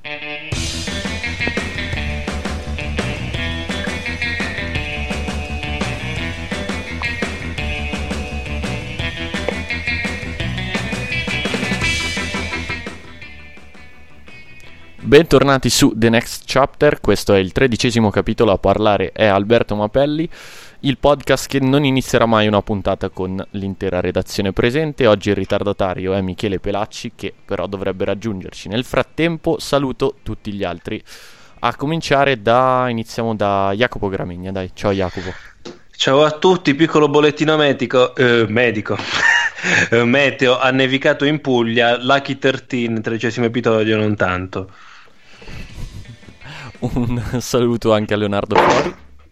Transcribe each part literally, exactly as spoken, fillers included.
Bentornati su The Next Chapter, questo è il tredicesimo capitolo, a parlare è Alberto Mapelli, il podcast che non inizierà mai una puntata con l'intera redazione presente. Oggi il ritardatario è Michele Pelacci, che però dovrebbe raggiungerci. Nel frattempo saluto tutti gli altri, a cominciare da, iniziamo da Jacopo Gramegna, dai, ciao Jacopo. Ciao a tutti, piccolo bollettino medico, eh, medico. Meteo, ha nevicato in Puglia, Lucky tredici, tredicesimo episodio, non tanto. Un saluto anche a Leonardo Flori,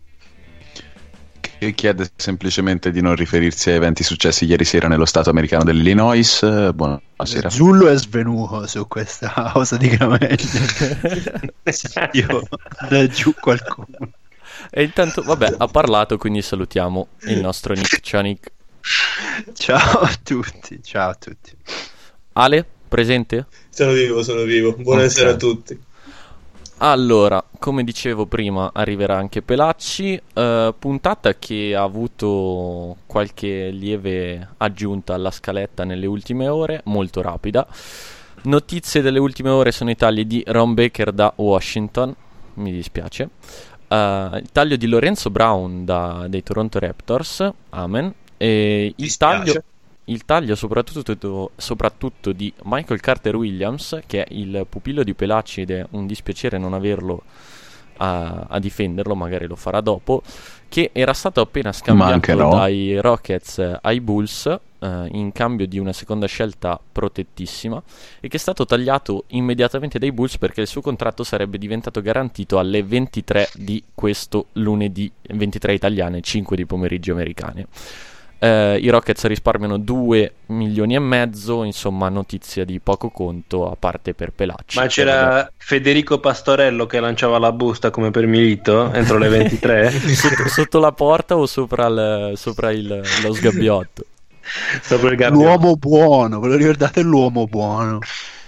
che chiede semplicemente di non riferirsi a eventi successi ieri sera nello stato americano dell'Illinois. Buonasera. Zullo è svenuto su questa cosa di Gramegna. Io da giù qualcuno. E intanto, vabbè, ha parlato, quindi salutiamo il nostro Nick. Ciao Nick. Ciao a tutti, ciao a tutti. Ale, presente? Sono vivo, sono vivo. Buonasera okay. a tutti. Allora, come dicevo prima, arriverà anche Pelacci, eh, puntata che ha avuto qualche lieve aggiunta alla scaletta nelle ultime ore, molto rapida. Notizie delle ultime ore sono i tagli di Ron Baker da Washington, mi dispiace, uh, il taglio di Lorenzo Brown da, dei Toronto Raptors, amen, e il taglio... Il taglio soprattutto, soprattutto di Michael Carter Williams, che è il pupillo di Pelacci ed è un dispiacere non averlo a, a difenderlo, magari lo farà dopo, che era stato appena scambiato no. dai Rockets ai Bulls eh, in cambio di una seconda scelta protettissima, e che è stato tagliato immediatamente dai Bulls perché il suo contratto sarebbe diventato garantito alle ventitré di questo lunedì, ventitré italiane, cinque di pomeriggio americane. Uh, i Rockets risparmiano due milioni e mezzo, insomma notizia di poco conto, a parte per Pelacci. Ma c'era Federico Pastorello che lanciava la busta come per Milito entro le ventitré? sotto, sotto la porta o sopra, il, sopra il, lo sgabbiotto? Sopra il gabbiotto. L'uomo buono, ve lo ricordate l'uomo buono?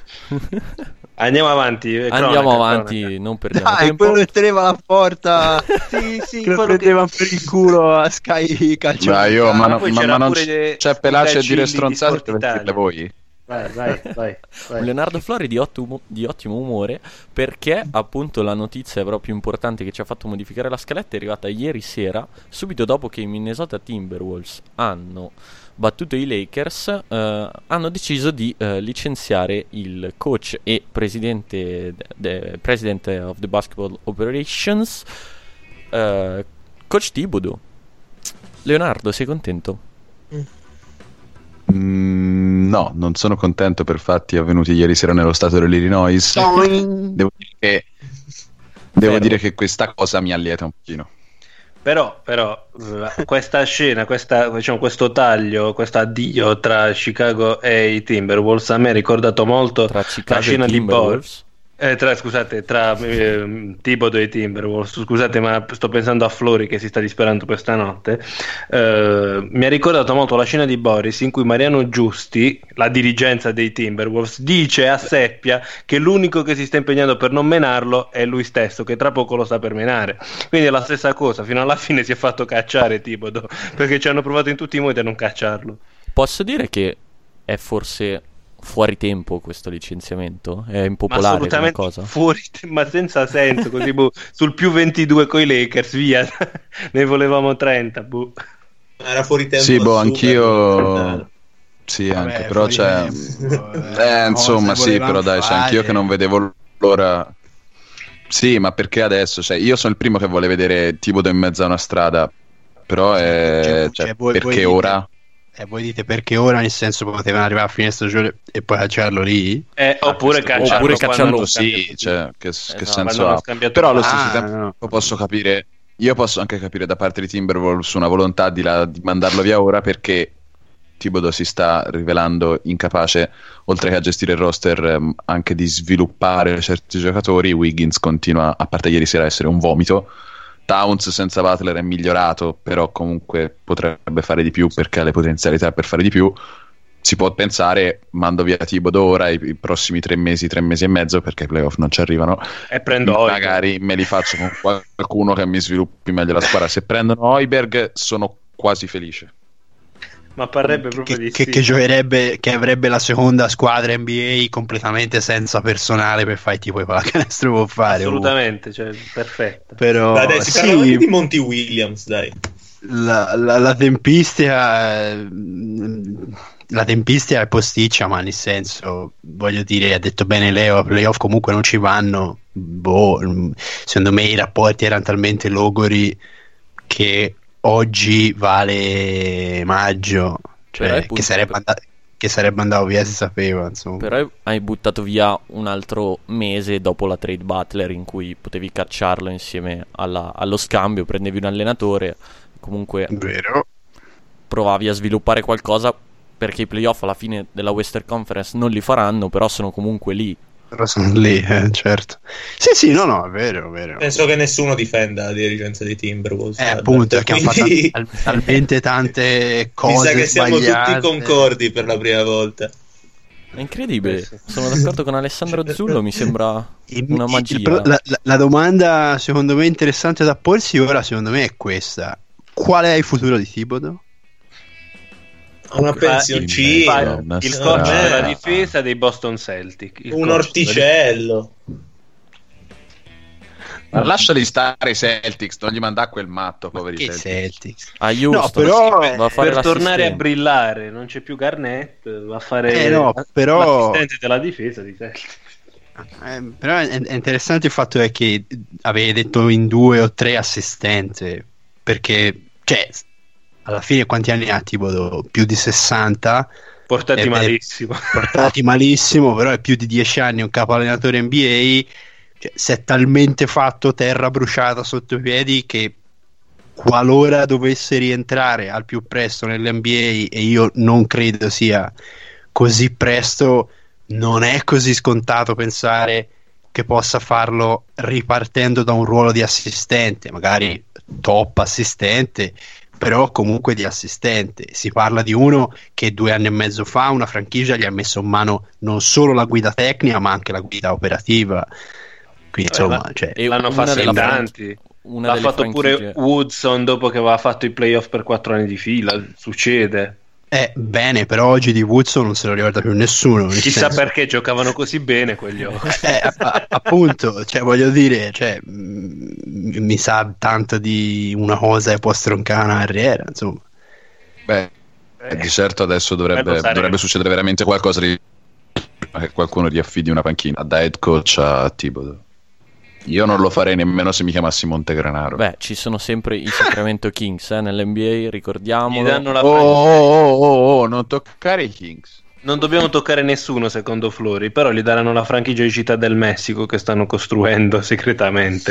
Andiamo avanti, cronaca, andiamo avanti, cronaca. Non perdiamo Dai, tempo. quello che teneva la porta, sì, sì, che lo prendeva che... per il culo a Sky Calcio. Dai, io, ma, ma, no, ma, ma non c- c'è Pelacci a dire stronzate per dirle voi. Vai, vai, vai, vai. Leonardo Flori di ottimo, di ottimo umore, perché appunto la notizia proprio importante che ci ha fatto modificare la scaletta è arrivata ieri sera, subito dopo che i Minnesota Timberwolves hanno battuto i Lakers, eh, hanno deciso di eh, licenziare il coach e presidente de, president of the basketball operations, eh, coach Thibodeau. Leonardo, sei contento? Mm, no, non sono contento per fatti avvenuti ieri sera nello stato dell'Illinois. Devo dire che devo dire che questa cosa mi allieta un pochino. Però, però questa scena, questa, diciamo, questo taglio, questo addio tra Chicago e i Timberwolves a me ha ricordato molto la scena di Boris. Eh, tra, scusate, tra eh, Thibodeau e i Timberwolves, scusate, ma sto pensando a Flori che si sta disperando questa notte. Eh, mi ha ricordato molto la scena di Boris in cui Mariano Giusti, la dirigenza dei Timberwolves, dice a Seppia che l'unico che si sta impegnando per non menarlo è lui stesso, che tra poco lo sta per menare. Quindi è la stessa cosa, fino alla fine si è fatto cacciare Thibodeau, perché ci hanno provato in tutti i modi a non cacciarlo. Posso dire che è forse fuori tempo questo licenziamento? È impopolare assolutamente come cosa? Fuori te- ma senza senso, così boh, sul più ventidue coi Lakers, via. Ne volevamo trenta, boh. Era fuori tempo. Sì, boh, anch'io sì, anche, vabbè, però c'è tempo, eh, eh insomma, sì, però dai, c'è anch'io che non vedevo l'ora. Sì, ma perché adesso? Cioè, io sono il primo che vuole vedere Thibodeau in mezzo a una strada, però è cioè, cioè, voi, perché voi ora dite... E voi dite perché ora, nel senso potevano arrivare a fine stagione e poi cacciarlo lì? Eh, oppure cacciarlo, oppure cacciarlo sì, cioè, che, eh che no, senso ha? Però allo stesso ah, tempo no. posso capire, io posso anche capire da parte di Timberwolves una volontà di, la, di mandarlo via ora, perché Thibodeau si sta rivelando incapace, oltre che a gestire il roster, anche di sviluppare certi giocatori. Wiggins continua, a parte ieri sera, a essere un vomito. Towns senza Butler è migliorato, però comunque potrebbe fare di più perché ha le potenzialità per fare di più. si può pensare mando via Thibodeau ora i, i prossimi tre mesi, tre mesi e mezzo, perché i playoff non ci arrivano, e prendo magari Hoiberg. Me li faccio con qualcuno che mi sviluppi meglio la squadra. Se prendono Hoiberg sono quasi felice. Ma parrebbe proprio che, di che, sì. che giocherebbe, che avrebbe la seconda squadra N B A completamente senza personale per fare tipo i pallacanestro può fare. Assolutamente, cioè, perfetto. Però Dai, dai, si sì, parlava anche di Monty Williams, dai. la, la, la tempistica eh, la tempistica è posticcia, ma nel senso, voglio dire, ha detto bene Leo, playoff comunque non ci vanno, boh, secondo me i rapporti erano talmente logori che oggi vale maggio, cioè che sarebbe, andato, che sarebbe andato via si sapeva, insomma. Però hai buttato via un altro mese dopo la trade Butler, in cui potevi cacciarlo insieme alla, allo scambio, prendevi un allenatore, comunque vero, provavi a sviluppare qualcosa, perché i playoff alla fine della Western Conference non li faranno, però sono comunque lì. Però sono lì, eh, certo. Sì, sì, no, no, è vero, è vero. Penso che nessuno difenda la dirigenza dei Timberwolves. Eh, appunto, perché quindi... hanno fatto tal- talmente tante cose mi sa che siamo sbagliate. tutti concordi per la prima volta. È incredibile, sono d'accordo con Alessandro Zullo, mi sembra una magia. Il, il, la, la, la domanda secondo me interessante da porsi ora, secondo me, è questa: qual è il futuro di Thibodeau? Una pensioncina, il, il coach della difesa dei Boston Celtics, il un orticello. Ma lasciali stare i Celtics, non gli manda quel matto, poveri che Celtics. Celtics. A Houston, no, però, va a fare per tornare a l'assistente. brillare, non c'è più Garnett, va a fare eh, no, però... l'assistente della difesa di Celtics. Eh, però è, è interessante il fatto è che avevi detto in due o tre assistente, perché cioè alla fine quanti anni ha Thibodeau? Più di sessanta, portati eh, malissimo portati malissimo, però è più di dieci anni un capo allenatore N B A, cioè, si è talmente fatto terra bruciata sotto i piedi che qualora dovesse rientrare al più presto nell'N B A, e io non credo sia così presto, non è così scontato pensare che possa farlo ripartendo da un ruolo di assistente, magari top assistente, però comunque di assistente. Si parla di uno che due anni e mezzo fa una franchigia gli ha messo in mano non solo la guida tecnica ma anche la guida operativa, quindi insomma, eh, cioè, E l'hanno una fatto della in fran- tanti, una l'ha delle fatto franchigie. pure Woodson dopo che aveva fatto i playoff per quattro anni di fila, succede. eh, bene, però oggi di Woodson non se lo ricorda più nessuno, nel Chissà senso- perché giocavano così bene quegli occhi. Eh, a- a- appunto, cioè voglio dire, cioè, mh, mi sa tanto di una cosa che può stroncare una carriera, insomma. Beh, Eh, di certo adesso dovrebbe, bello sarebbe. dovrebbe succedere veramente qualcosa di che qualcuno riaffidi una panchina da head coach a Thibodeau. Io non lo farei nemmeno se mi chiamassi Montegranaro. Beh, ci sono sempre i Sacramento Kings eh, nell'N B A, Gli ricordiamolo. danno la Oh, franchigia. oh, oh, oh, oh, non toccare i Kings. Non dobbiamo toccare nessuno secondo Flori, però gli daranno la franchigia di Città del Messico che stanno costruendo segretamente.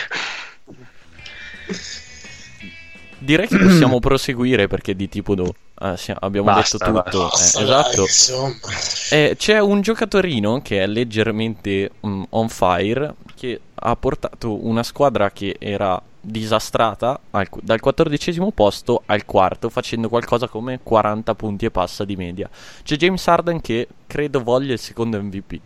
Direi che possiamo proseguire, perché di Thibodeau eh, sì, abbiamo Basta, detto tutto. basta, eh, dai, esatto. insomma. Eh, c'è un giocatorino che è leggermente mm, on fire, che ha portato una squadra che era disastrata al- dal quattordicesimo posto al quarto, facendo qualcosa come quaranta punti e passa di media. C'è James Harden che credo voglia il secondo M V P.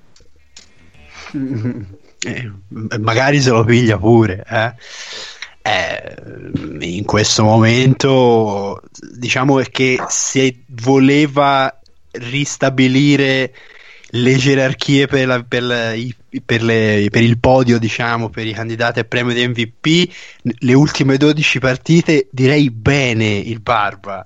Eh, magari se lo piglia pure, eh. Eh, in questo momento diciamo che se voleva ristabilire le gerarchie per, la, per, la, i, per, le, per il podio, diciamo, per i candidati al premio di M V P, le ultime dodici partite direi bene il Barba.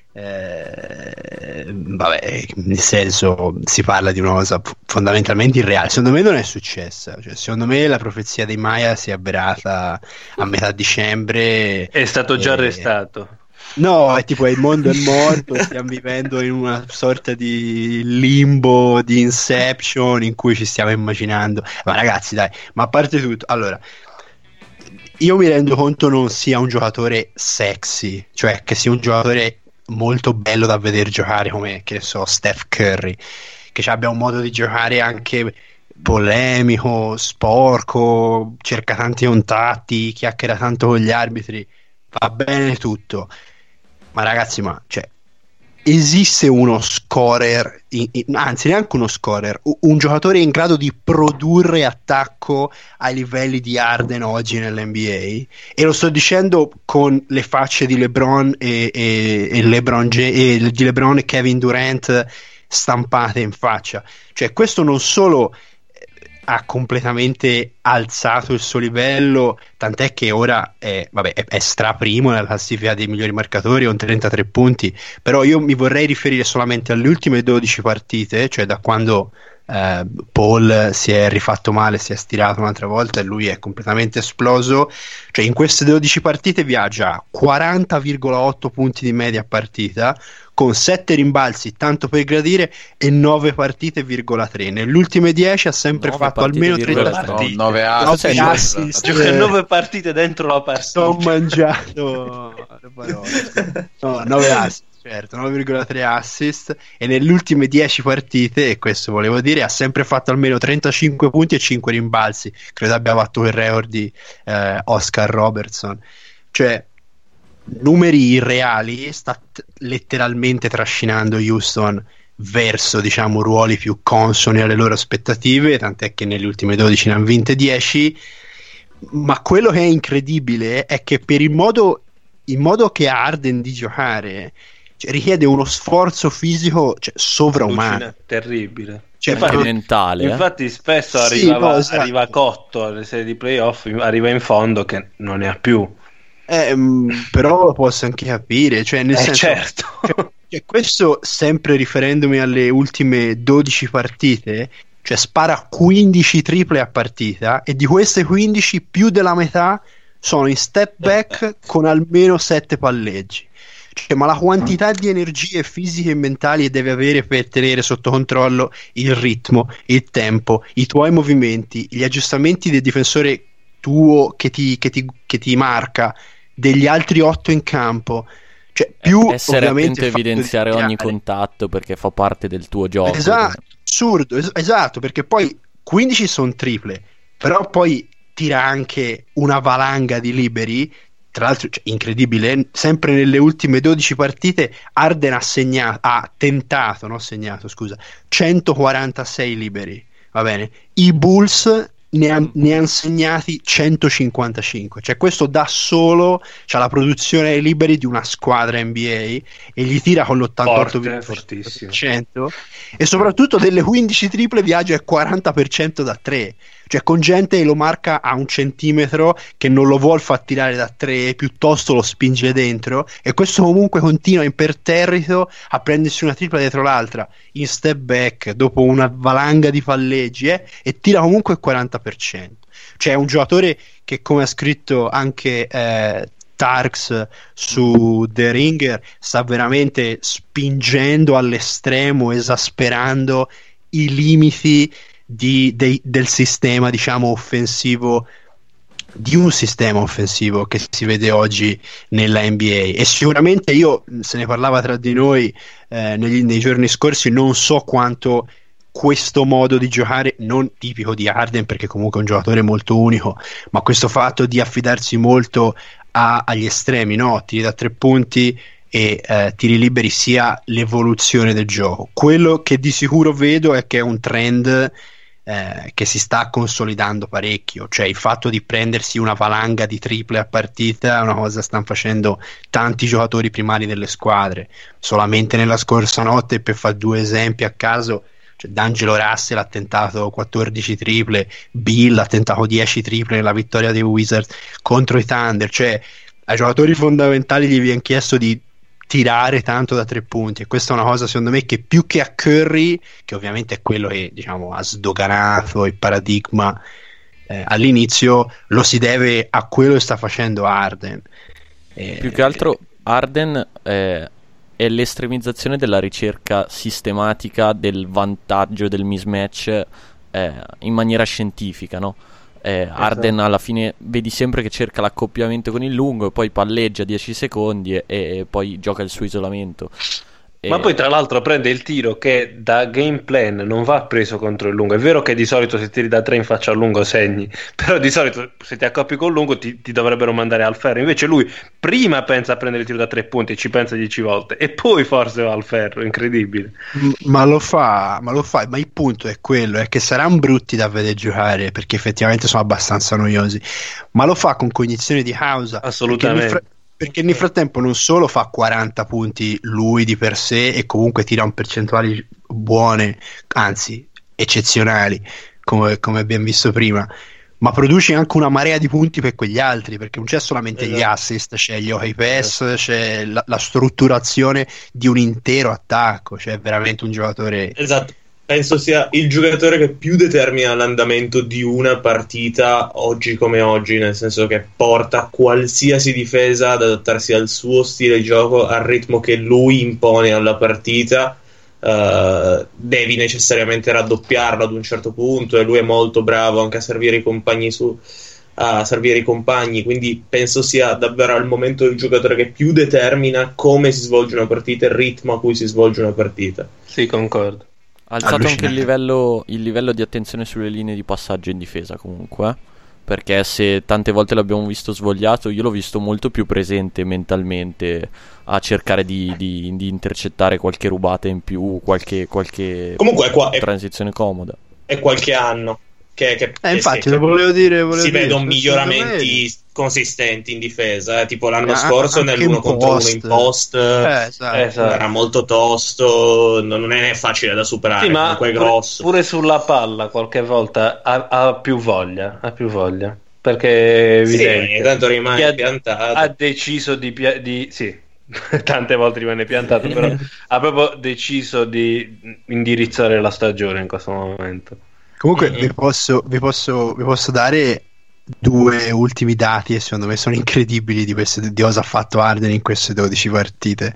Eh, vabbè, nel senso, si parla di una cosa fondamentalmente irreale. Secondo me non è successa, cioè, secondo me la profezia dei Maya si è avverata a metà dicembre. È stato già Eh, arrestato. No, è tipo il mondo è morto, stiamo vivendo in una sorta di limbo, di Inception in cui ci stiamo immaginando. Ma ragazzi, dai, ma a parte tutto, allora, io mi rendo conto non sia un giocatore sexy, cioè che sia un giocatore molto bello da vedere giocare come, che ne so, Steph Curry, che abbia un modo di giocare anche polemico, sporco, cerca tanti contatti, chiacchiera tanto con gli arbitri, va bene tutto, ma ragazzi, ma cioè esiste uno scorer, in, in, anzi neanche uno scorer, un giocatore in grado di produrre attacco ai livelli di Harden oggi nell'N B A, e lo sto dicendo con le facce di LeBron e, e, e, LeBron, e di LeBron e Kevin Durant stampate in faccia. Cioè questo non solo ha completamente alzato il suo livello, tant'è che ora è, vabbè, è, è straprimo nella classifica dei migliori marcatori con trentatré punti, però io mi vorrei riferire solamente alle ultime dodici partite, cioè da quando eh, Paul si è rifatto male, si è stirato un'altra volta e lui è completamente esploso. Cioè in queste dodici partite viaggia a quaranta virgola otto punti di media a partita, con sette rimbalzi tanto per gradire e nove partite virgola tre. Nelle ultime dieci ha sempre nove fatto almeno trenta partite. No, nove assist, nove assist. Gioca nove partite dentro la partita. Sto mangiando le parole. No, nove assist, certo, nove virgola tre assist, e nelle ultime dieci partite, e questo volevo dire, ha sempre fatto almeno trentacinque punti e cinque rimbalzi. Credo abbia fatto il record di eh, Oscar Robertson. Cioè numeri irreali, sta t- letteralmente trascinando Houston verso, diciamo, ruoli più consoni alle loro aspettative, tant'è che nelle ultime dodici ne hanno vinte dieci. Ma quello che è incredibile è che per il modo, il modo che ha Harden di giocare, cioè, richiede uno sforzo fisico, cioè, sovraumano, terribile, cioè, infatti, mentale, infatti eh? spesso Sì, arrivava, no, esatto. arriva cotto alle serie di playoff, arriva in fondo che non ne ha più. Eh, mh, però lo posso anche capire, cioè nel Eh, senso, certo. cioè, cioè, questo sempre riferendomi alle ultime dodici partite, cioè spara quindici triple a partita, e di queste quindici più della metà sono in step back con almeno sette palleggi. Cioè, ma la quantità di energie fisiche e mentali che deve avere per tenere sotto controllo il ritmo, il tempo, i tuoi movimenti, gli aggiustamenti del difensore tuo che ti, che ti, che ti marca, degli altri otto in campo, cioè più essere attento a fatto evidenziare di ogni tirare. contatto, perché fa parte del tuo gioco. Esatto, assurdo, es- esatto, perché poi quindici sono triple, però poi tira anche una valanga di liberi. Tra l'altro, cioè, incredibile, sempre nelle ultime dodici partite Harden ha segnato, ha tentato, non segnato, scusa, centoquarantasei liberi, va bene? I Bulls ne, han, ne hanno segnati centocinquantacinque, cioè questo da solo c'ha la produzione ai liberi di una squadra N B A e gli tira con l'ottantotto virgola cinque per cento, e soprattutto delle quindici triple viaggia al quaranta per cento da tre, cioè con gente che lo marca a un centimetro, che non lo vuol far tirare da tre, piuttosto lo spinge dentro, e questo comunque continua imperterrito a prendersi una tripla dietro l'altra in step back dopo una valanga di palleggi, eh, e tira comunque il quaranta per cento. Cioè è un giocatore che, come ha scritto anche eh, Tarks su The Ringer, sta veramente spingendo all'estremo, esasperando i limiti di, dei, del sistema, diciamo, offensivo, di un sistema offensivo che si vede oggi nella N B A. E sicuramente, io, se ne parlava tra di noi eh, negli, nei giorni scorsi, non so quanto questo modo di giocare, non tipico di Harden perché comunque è un giocatore molto unico, ma questo fatto di affidarsi molto a, agli estremi, no? Tiri da tre punti e eh, tiri liberi, sia l'evoluzione del gioco. Quello che di sicuro vedo è che è un trend eh, che si sta consolidando parecchio, cioè il fatto di prendersi una valanga di triple a partita è una cosa che stanno facendo tanti giocatori primari delle squadre. Solamente nella scorsa notte, per fare due esempi a caso, cioè D'Angelo Russell ha tentato quattordici triple, Bill ha tentato dieci triple nella vittoria dei Wizards contro i Thunder. Cioè ai giocatori fondamentali gli viene chiesto di tirare tanto da tre punti, e questa è una cosa secondo me che più che a Curry, che ovviamente è quello che, diciamo, ha sdoganato il paradigma eh, all'inizio, lo si deve a quello che sta facendo Harden. Eh, più che altro Harden eh, è l'estremizzazione della ricerca sistematica del vantaggio, del mismatch eh, in maniera scientifica, no? Eh, Harden alla fine vedi sempre che cerca l'accoppiamento con il lungo e poi palleggia dieci secondi e, e poi gioca il suo isolamento. E... Ma poi tra l'altro prende il tiro che da game plan non va preso contro il lungo. È vero che di solito se tiri da tre in faccia al lungo segni, però di solito se ti accoppi col lungo ti, ti dovrebbero mandare al ferro. Invece lui prima pensa a prendere il tiro da tre punti e ci pensa dieci volte e poi forse va al ferro. Incredibile. Ma lo fa, ma lo fa, ma il punto è quello, è che saranno brutti da vedere giocare perché effettivamente sono abbastanza noiosi, ma lo fa con cognizione di causa. Assolutamente. Perché nel frattempo non solo fa quaranta punti lui di per sé e comunque tira un percentuali buone, anzi eccezionali, come, come abbiamo visto prima, ma produce anche una marea di punti per quegli altri, perché non c'è solamente esatto. gli assist, c'è gli high pass, esatto. c'è la, la strutturazione di un intero attacco, cioè è veramente un giocatore... Esatto. Penso sia il giocatore che più determina l'andamento di una partita oggi come oggi, nel senso che porta qualsiasi difesa ad adattarsi al suo stile di gioco, al ritmo che lui impone alla partita. Uh, devi necessariamente raddoppiarlo ad un certo punto e lui è molto bravo anche a servire i compagni su a servire i compagni, quindi penso sia davvero al momento il giocatore che più determina come si svolge una partita e il ritmo a cui si svolge una partita. Sì, concordo. Ha alzato anche il livello, il livello di attenzione sulle linee di passaggio in difesa comunque, eh? Perché se tante volte l'abbiamo visto svogliato, io l'ho visto molto più presente mentalmente a cercare di, di, di intercettare qualche rubata in più, qualche, qualche comunque è qua, è, transizione comoda. È qualche anno che, che eh, infatti che, lo volevo dire, volevo si dire, vedono miglioramenti consistenti in difesa, eh? Tipo l'anno ah, scorso nell'uno contro uno in post eh, esatto. esatto. era molto tosto, non è facile da superare, sì, ma pure, grosso. Pure sulla palla qualche volta ha, ha più voglia, ha più voglia, perché è evidente, sì, tanto rimane ha, piantato. Ha deciso di, pia- di sì, tante volte rimane piantato, però ha proprio deciso di indirizzare la stagione in questo momento. Comunque Mm-hmm. vi posso, vi posso, vi posso dare due ultimi dati e secondo me sono incredibili di, queste, di cosa ha fatto Harden in queste dodici partite.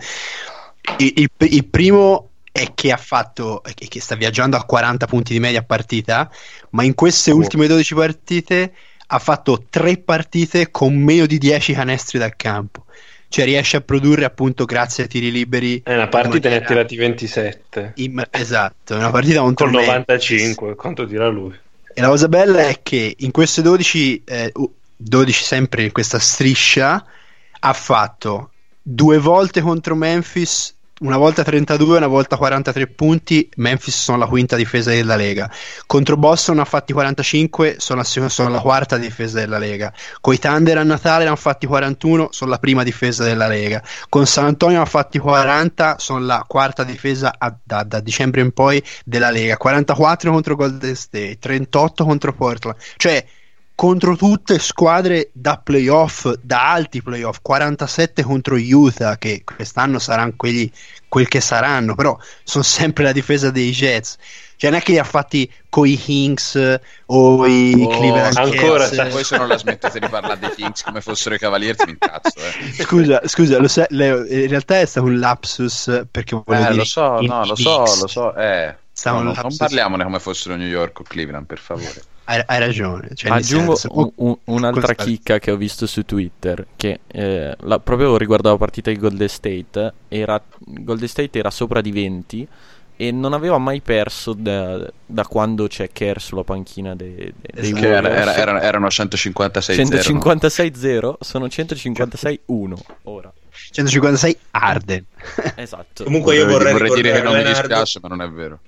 Il, il, il primo è che ha fatto che, che sta viaggiando a quaranta punti di media a partita, ma in queste oh. ultime dodici partite ha fatto tre partite con meno di dieci canestri dal campo. Cioè riesce a produrre appunto grazie ai tiri liberi. È una partita ne ha tirati ventisette. In, esatto, è una partita contro con novantacinque, quanto tira lui. E la cosa bella è che in queste dodici, eh, dodici sempre in questa striscia, ha fatto due volte contro Memphis, una volta trentadue, una volta quarantatré punti. Memphis sono la quinta difesa della Lega. Contro Boston ha fatti quarantacinque, sono la, sono la quarta difesa della Lega. Coi Thunder a Natale ne hanno fatti quarantuno, sono la prima difesa della Lega. Con San Antonio ha fatti quaranta, sono la quarta difesa a, da, da dicembre in poi della Lega. quarantaquattro contro Golden State, trentotto contro Portland. Cioè contro tutte squadre da playoff, da alti playoff. Quarantasette contro Utah, che quest'anno saranno quelli quel che saranno, però sono sempre la difesa dei Jets. Cioè non è che li ha fatti coi Kings o i oh, Cleveland ancora Cavs. Poi se non la smettete di parlare dei Kings come fossero i Cavalieri mi incazzo, eh. Scusa, scusa, lo sai, Leo, in realtà è stato un lapsus perché volevo eh, dire lo so, no, lo so, lo so, eh. No, no, non parliamone come fossero New York o Cleveland, per favore. Hai, hai ragione. Cioè, aggiungo senso, un, un, un'altra chicca che ho visto su Twitter, che eh, la, proprio riguardo la partita di Golden State. Era, Golden State era sopra di venti e non aveva mai perso da, da quando c'è Kerr sulla panchina dei, dei esatto. era, era, erano, erano centocinquantasei zero. centocinquantasei zero sono centocinquantasei uno ora. centocinquantasei Harden. Esatto. Comunque io vorrei, vorrei dire che non Leonardo, mi dispiace, ma non è vero.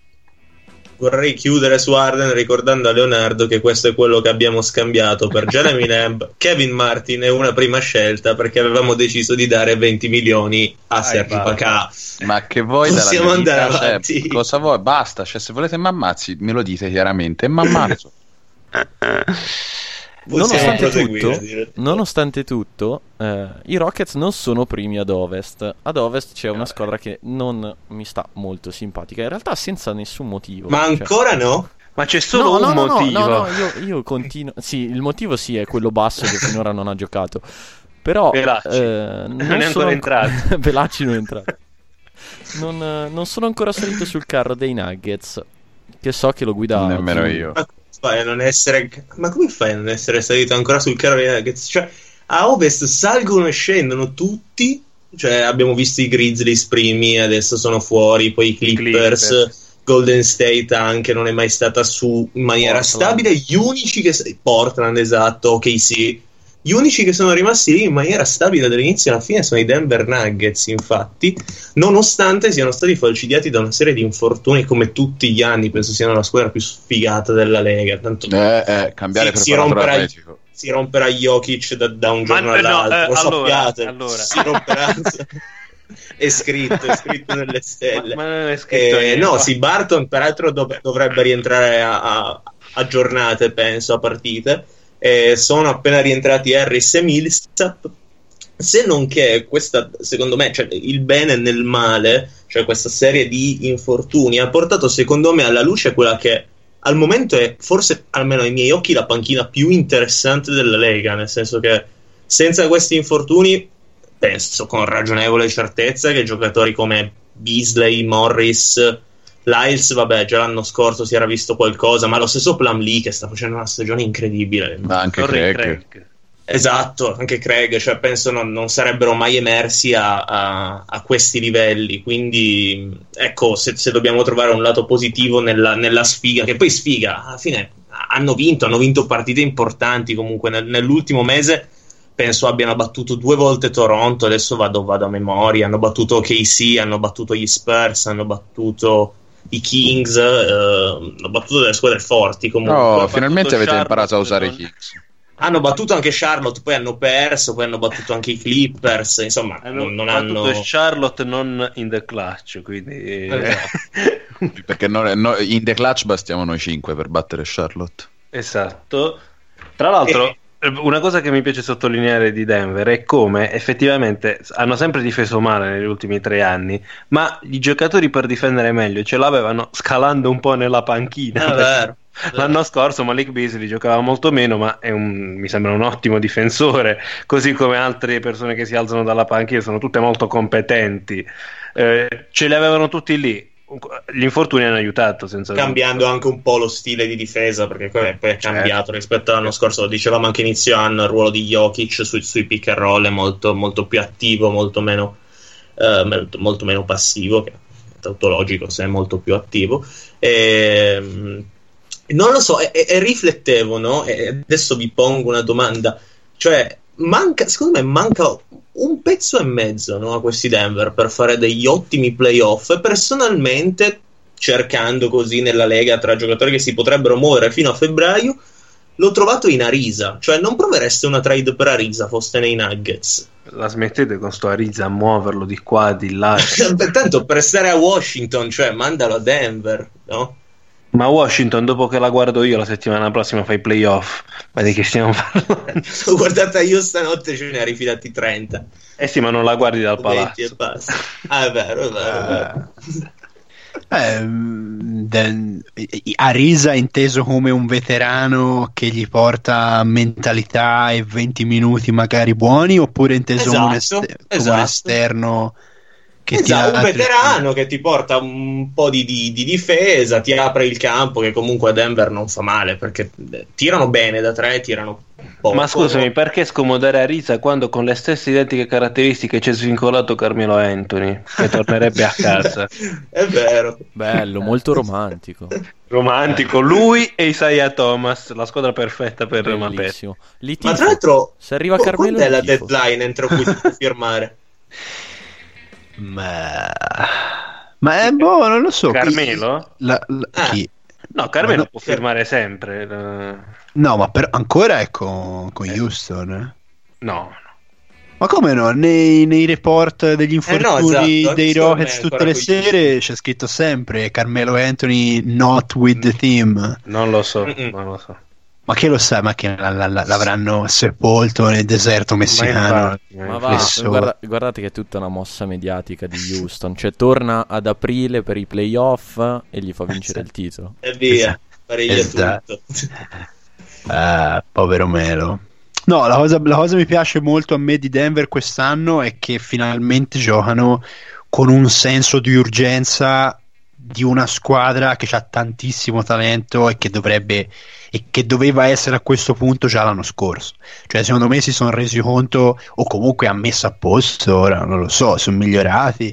Vorrei chiudere su Harden ricordando a Leonardo che questo è quello che abbiamo scambiato per Jeremy Lamb, Kevin Martin e una prima scelta, perché avevamo deciso di dare venti milioni a Serge Ibaka. Ma che vuoi dalla Possiamo andare vita, avanti. Cioè, cosa vuoi? Basta, cioè, se volete m'ammazzi, me lo dite chiaramente e m'ammazzo. Nonostante tutto, nonostante tutto eh, i Rockets non sono primi ad Ovest. Ad Ovest c'è una squadra che non mi sta molto simpatica, in realtà senza nessun motivo. Ma ancora cioè... no? Ma c'è solo no, un no, motivo. No, no, no, io, io continuo. Sì, il motivo sì è quello basso che finora non ha giocato. Però Pelacci eh, non, non è ancora entrato. Pelacci non è entrato. Non, non sono ancora salito sul carro dei Nuggets, che so che lo guida. Nemmeno io. Fai a non essere... Ma come fai a non essere salito ancora sul carro dei Nuggets? Cioè, a Ovest salgono e scendono tutti Cioè, abbiamo visto i Grizzlies primi, adesso sono fuori, poi i Clippers, Clippers. Golden State anche non è mai stata su in maniera Portland. stabile. Gli unici che Portland, esatto, ok, sì. Gli unici che sono rimasti lì in maniera stabile dall'inizio alla fine sono i Denver Nuggets, infatti, nonostante siano stati falcidiati da una serie di infortuni come tutti gli anni. Penso siano la squadra più sfigata della Lega. Tanto Eh, eh, cambiare si, si preparatore romperà, atletico. si romperà Jokic da, da un giorno Ma no, all'altro, eh, lo allora, sappiate. allora. Si romperà. È scritto, è scritto nelle stelle. Ma, ma non è scritto Eh, niente. no, sì, Barton peraltro dov- dovrebbe rientrare a, a, a giornate, penso, a partite. Eh, sono appena rientrati Harris e Millsap. Se non che questa, secondo me, cioè, il bene nel male, cioè questa serie di infortuni, ha portato, secondo me, alla luce quella che al momento è, forse, almeno ai miei occhi, la panchina più interessante della Lega. Nel senso che senza questi infortuni, penso con ragionevole certezza che giocatori come Beasley, Morris, Lyles, vabbè, già l'anno scorso si era visto qualcosa, ma lo stesso Plumlee che sta facendo una stagione incredibile. Ma anche Torrey Craig. Craig. Esatto, anche Craig, cioè penso non, non sarebbero mai emersi a, a, a questi livelli, quindi ecco, se, se dobbiamo trovare un lato positivo nella, nella sfiga, che poi sfiga, alla fine hanno vinto, hanno vinto partite importanti comunque nel, nell'ultimo mese. Penso abbiano battuto due volte Toronto, adesso vado, vado a memoria, hanno battuto O K C, hanno battuto gli Spurs, hanno battuto i Kings, eh, hanno battuto delle squadre forti comunque. No, Ha finalmente battuto avete imparato a usare i Charlotte, Kings. Hanno battuto anche Charlotte, poi hanno perso, poi hanno battuto anche i Clippers, insomma, Hanno non, non battuto hanno... Charlotte non in the clutch, quindi Esatto. Perché no- no- in The Clutch bastiamo noi cinque per battere Charlotte. esatto. Tra l'altro, una cosa che mi piace sottolineare di Denver è come effettivamente hanno sempre difeso male negli ultimi tre anni, ma i giocatori per difendere meglio ce l'avevano scalando un po' nella panchina. È vero. L'anno scorso Malik Beasley giocava molto meno, ma è un, mi sembra un ottimo difensore, così come altre persone che si alzano dalla panchina, sono tutte molto competenti. Eh, ce li avevano tutti lì. Gli infortuni hanno aiutato, senza Cambiando dubbio. anche un po' lo stile di difesa, perché poi poi è cambiato Certo. rispetto all'anno scorso. Lo dicevamo anche inizio anno, il ruolo di Jokic sui, sui pick and roll è molto, molto più attivo, molto meno, eh, molto, molto meno passivo, che è tautologico se è molto più attivo. E, non lo so, e, e riflettevo, no? E adesso vi pongo una domanda, cioè manca, secondo me manca un pezzo e mezzo, no, a questi Denver per fare degli ottimi playoff, e personalmente, cercando così nella Lega tra giocatori che si potrebbero muovere fino a febbraio, l'ho trovato in Ariza. Cioè, non provereste una trade per Ariza foste nei Nuggets? La smettete con sto Ariza a muoverlo di qua, di là. Tanto per stare a Washington, cioè mandalo a Denver, no? Ma Washington, dopo che la guardo io la settimana prossima, fa i playoff. Ma di che stiamo parlando? Ho guardato io stanotte, ce ne ha rifilati trenta. Eh sì, ma non la guardi dal venti e palazzo. basta. Ah, è vero, è vero, è vero. Eh, del- Ariza inteso come un veterano che gli porta mentalità e venti minuti magari buoni, oppure inteso come un, Esatto, ester- come un esatto. esterno che ti Esatto, ha un tre- veterano che ti porta un po' di, di- di difesa, ti apre il campo, che comunque a Denver non fa male, perché eh, tirano bene da tre, tirano poco. Ma scusami, perché scomodare Ariza quando con le stesse identiche caratteristiche c'è svincolato Carmelo Anthony, che tornerebbe a casa? È vero. Bello, molto romantico. Romantico, lui e Isaiah Thomas, la squadra perfetta per Mapet. Bellissimo. Li Ma tifo. tra l'altro, Se arriva qu- Carmelo quando è la li tifo. deadline entro cui si può firmare? Ma, ma è boh, non lo so. Carmelo? La- la- Ah. chi? No, Carmelo Ma no- può firmare sempre. eh, No, ma per- ancora è con, con Houston. eh? No, Ma come no? Nei, nei report degli infortuni esatto, dei secondo me Rockets è tutte ancora le con sere c'è scritto sempre Carmelo Anthony not with the team. non lo so, Mm-mm. non lo so. Ma che lo sa, ma che la- la- la- l'avranno sepolto nel deserto messicano. infatti, ma Ma infatti. va, Nessuno. guarda- guardate che è tutta una mossa mediatica di Houston. Cioè, torna ad aprile per i playoff e gli fa vincere Sì. il titolo. E via, Esatto. pareggia Esatto. tutto. Ah, povero Melo. No, la cosa, la cosa mi piace molto a me di Denver quest'anno è che finalmente giocano con un senso di urgenza di una squadra che ha tantissimo talento e che dovrebbe e che doveva essere a questo punto già l'anno scorso. Cioè secondo me si sono resi conto, o comunque ha messo a posto, ora non lo so, sono migliorati,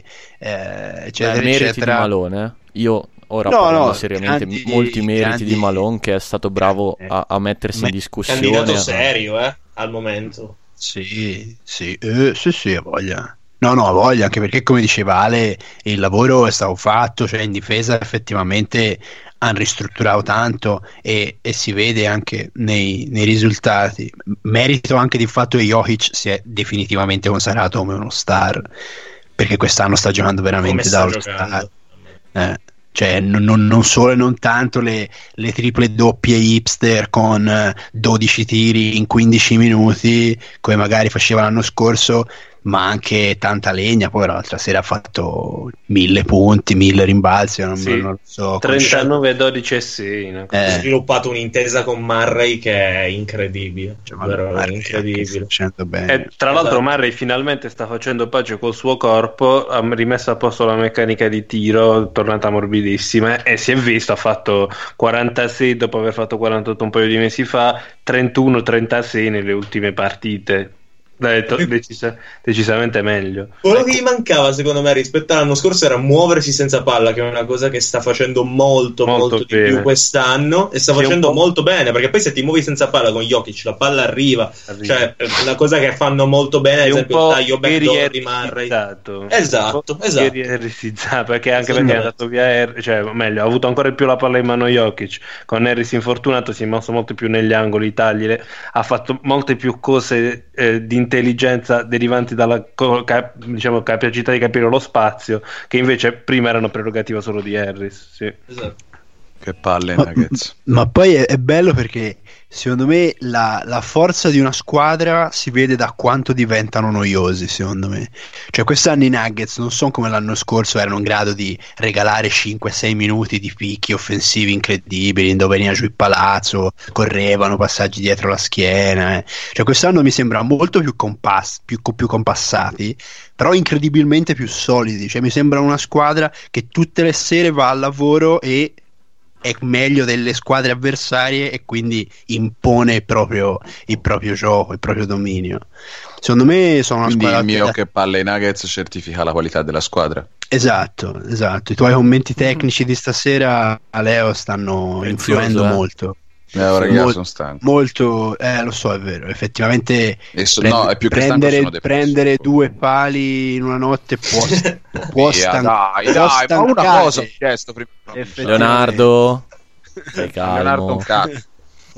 eh, eccetera, Beh, meriti eccetera. di Malone, eh? Io ora No, parlando no, seriamente, grandi- molti meriti grandi- di Malone, che è stato bravo Eh, a, a mettersi in me- discussione. Candidato a- serio, eh, al momento. Sì, sì, eh, sì, sì, ha voglia. No, no, ha voglia, anche perché come diceva Ale, il lavoro è stato fatto, cioè in difesa effettivamente hanno ristrutturato tanto e, e si vede anche nei, nei risultati. Merito anche del fatto che Jokic si è definitivamente consacrato come uno star, perché quest'anno sta giocando Come veramente da sta all-star. giocando. Eh, cioè non, non- non solo e non tanto le, le triple doppie hipster con eh, dodici tiri in quindici minuti come magari faceva l'anno scorso, ma anche tanta legna. Poi l'altra sera ha fatto mille punti, mille rimbalzi, non, Sì, non lo so, trentanove, dodici e sei. una cosa. Eh. Ha sviluppato un'intesa con Murray che è incredibile, cioè, ma davvero Murray incredibile. sta facendo bene. E tra l'altro Esatto. Murray finalmente sta facendo pace col suo corpo, ha rimesso a posto la meccanica di tiro, è tornata morbidissima e si è visto, ha fatto quarantasei dopo aver fatto quarantotto un paio di mesi fa, trentuno trentasei nelle ultime partite. Dai, to- decisa- decisamente meglio. Quello che gli mancava secondo me rispetto all'anno scorso era muoversi senza palla, che è una cosa che sta facendo molto molto, Molto di bene. più quest'anno, e sta Sì, un facendo po'. molto bene, perché poi se ti muovi senza palla con Jokic la palla arriva, Arriva. cioè è una cosa che fanno molto bene, ad È un esempio po' il taglio backdoor di Murray. guerrierisizzato. Esatto, Un po' esatto. guerrierisizzato, perché anche Sì, perché è no. andato via Harris, cioè meglio, ha avuto ancora più la palla in mano Jokic, con Harris infortunato si è mosso molto più negli angoli, i tagli, le- ha fatto molte più cose eh, di intelligenza derivanti dalla co- cap- diciamo, capacità di capire lo spazio, che invece prima erano prerogativa solo di Harris. Sì. Esatto. Che palle, Ma, Nuggets. ma poi è, è bello perché secondo me la, la forza di una squadra si vede da quanto diventano noiosi, secondo me. Cioè quest'anno i Nuggets non sono come l'anno scorso, erano in grado di regalare cinque sei minuti di picchi offensivi incredibili, dove veniva giù il palazzo, correvano, passaggi dietro la schiena. eh. Cioè quest'anno mi sembra molto più, compass, più, più compassati, però incredibilmente più solidi. Cioè mi sembra una squadra che tutte le sere va al lavoro e è meglio delle squadre avversarie e quindi impone proprio il proprio gioco, il proprio dominio. Secondo me sono una Quindi squadra il mio da- che palle i Nuggets certifica la qualità della squadra. Esatto, esatto. I tuoi commenti tecnici di stasera, Leo, stanno Prezioso, influendo eh. molto. Eh, ora che Mol- sono stanco. Molto, eh, lo so, è vero. Effettivamente E so- prend- no, è più che stanco, prendere, sono depresso. prendere due pali in una notte può, può, Via, stan- dai, può dai, ma una stancare. cosa ho chiesto prima. Effettivamente. Leonardo, stai Leonardo un calmo. cazzo.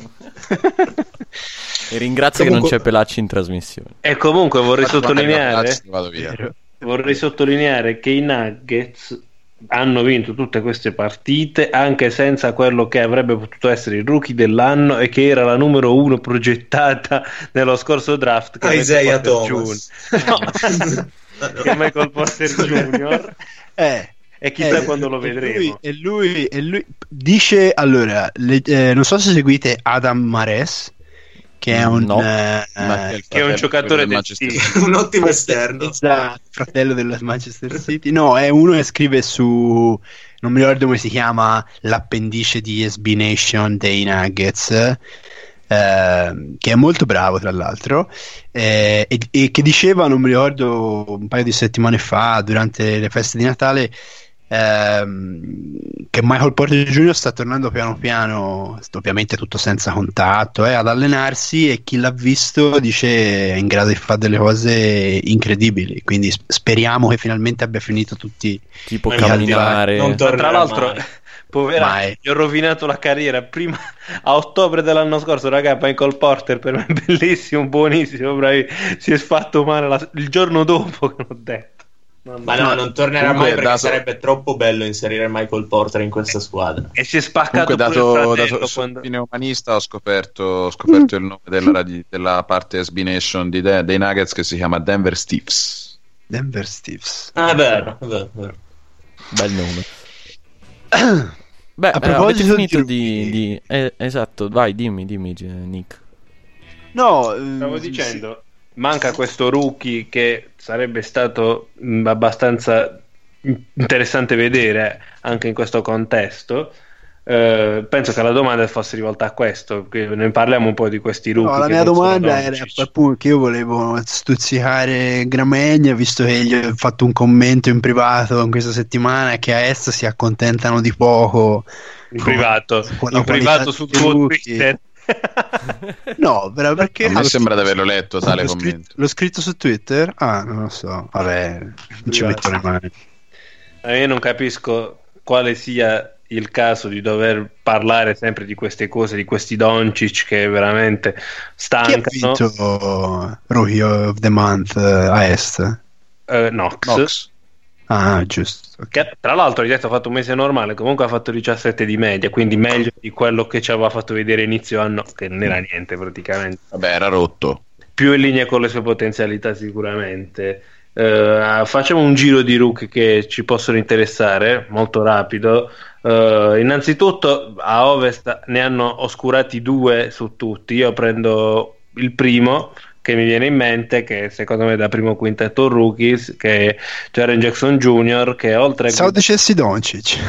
E ringrazio che Comunque- non c'è Pelacci in trasmissione. E comunque vorrei Guarda, sottolineare ragazzi, vado via. Vero. vorrei sottolineare che i Nuggets hanno vinto tutte queste partite anche senza quello che avrebbe potuto essere il rookie dell'anno e che era la numero uno progettata nello scorso draft, che è Isaiah Michael Porter Thomas. Junior. No, che è Michael Porter Junior Eh, e chissà eh, quando lo e vedremo. Lui, e, lui, e lui dice allora, le- eh, non so se seguite Adam Mares, che è un No. eh, Ma eh, che è un giocatore del Manchester City. City. Un ottimo esterno. esatto, fratello del Manchester City. No, è uno che scrive su, non mi ricordo come si chiama, l'appendice di S B Nation dei Nuggets, eh, che è molto bravo tra l'altro, eh, e, e che diceva, non mi ricordo, un paio di settimane fa durante le feste di Natale, ehm, che Michael Porter Junior sta tornando piano piano, ovviamente tutto senza contatto, eh, ad allenarsi, e chi l'ha visto dice è in grado di fare delle cose incredibili, quindi sp- speriamo che finalmente abbia finito tutti. Tipo Ma camminare. non Ma tornerà tra l'altro mai. povera, Mai. gli ho rovinato la carriera prima a ottobre dell'anno scorso, raga. Michael Porter per me è bellissimo, buonissimo, bravi. Si è fatto male la- il giorno dopo che l'ho detto. Mamma Ma mia. no, non tornerà Comunque mai perché dato- sarebbe troppo bello inserire Michael Porter in questa squadra. E si è spaccato Comunque, pure il dato, fratello dato quando- fine umanista, ho scoperto, ho scoperto il nome della, radi- della parte S B Nation di De- dei Nuggets, che si chiama Denver Stiffs. Denver Stiffs. Ah, è vero, è vero, è vero. Bel nome. Beh, A eh, proposito avete finito di- di... di- eh, esatto, vai, dimmi, dimmi, G- Nick. No, Stavo eh, dicendo, manca questo rookie che sarebbe stato mh, abbastanza interessante vedere anche in questo contesto. Uh, penso che la domanda fosse rivolta a questo, che ne parliamo un po' di questi rookie. No, la mia domanda era appunto che io volevo stuzzicare Gramegna, visto che gli ho fatto un commento in privato in questa settimana che a Est si accontentano di poco. In con, privato, con in privato sul tuo Twitter. No, però perché a me sembra di averlo letto tale l'ho commento. Scritto, l'ho scritto su Twitter? Ah, non lo so. Vabbè, non ci metto le mani. Io non capisco quale sia il caso di dover parlare sempre di queste cose, di questi Doncic che veramente stancano. Chi ha vinto Rookie of the Month uh, a Est? Uh, Knox. Knox. Ah, giusto. Okay. Che tra l'altro gli detto ha fatto un mese normale, comunque ha fatto diciassette di media, quindi meglio di quello che ci aveva fatto vedere inizio anno, che non era niente praticamente. Vabbè, era rotto. Più in linea con le sue potenzialità sicuramente. Uh, facciamo un giro di rookie che ci possono interessare, molto rapido. Uh, innanzitutto a Ovest ne hanno oscurati due su tutti. Io prendo il primo che mi viene in mente, che secondo me è da primo quintetto rookies, che è Jaren Jackson Junior, che oltre Stavo dicessi Doncic.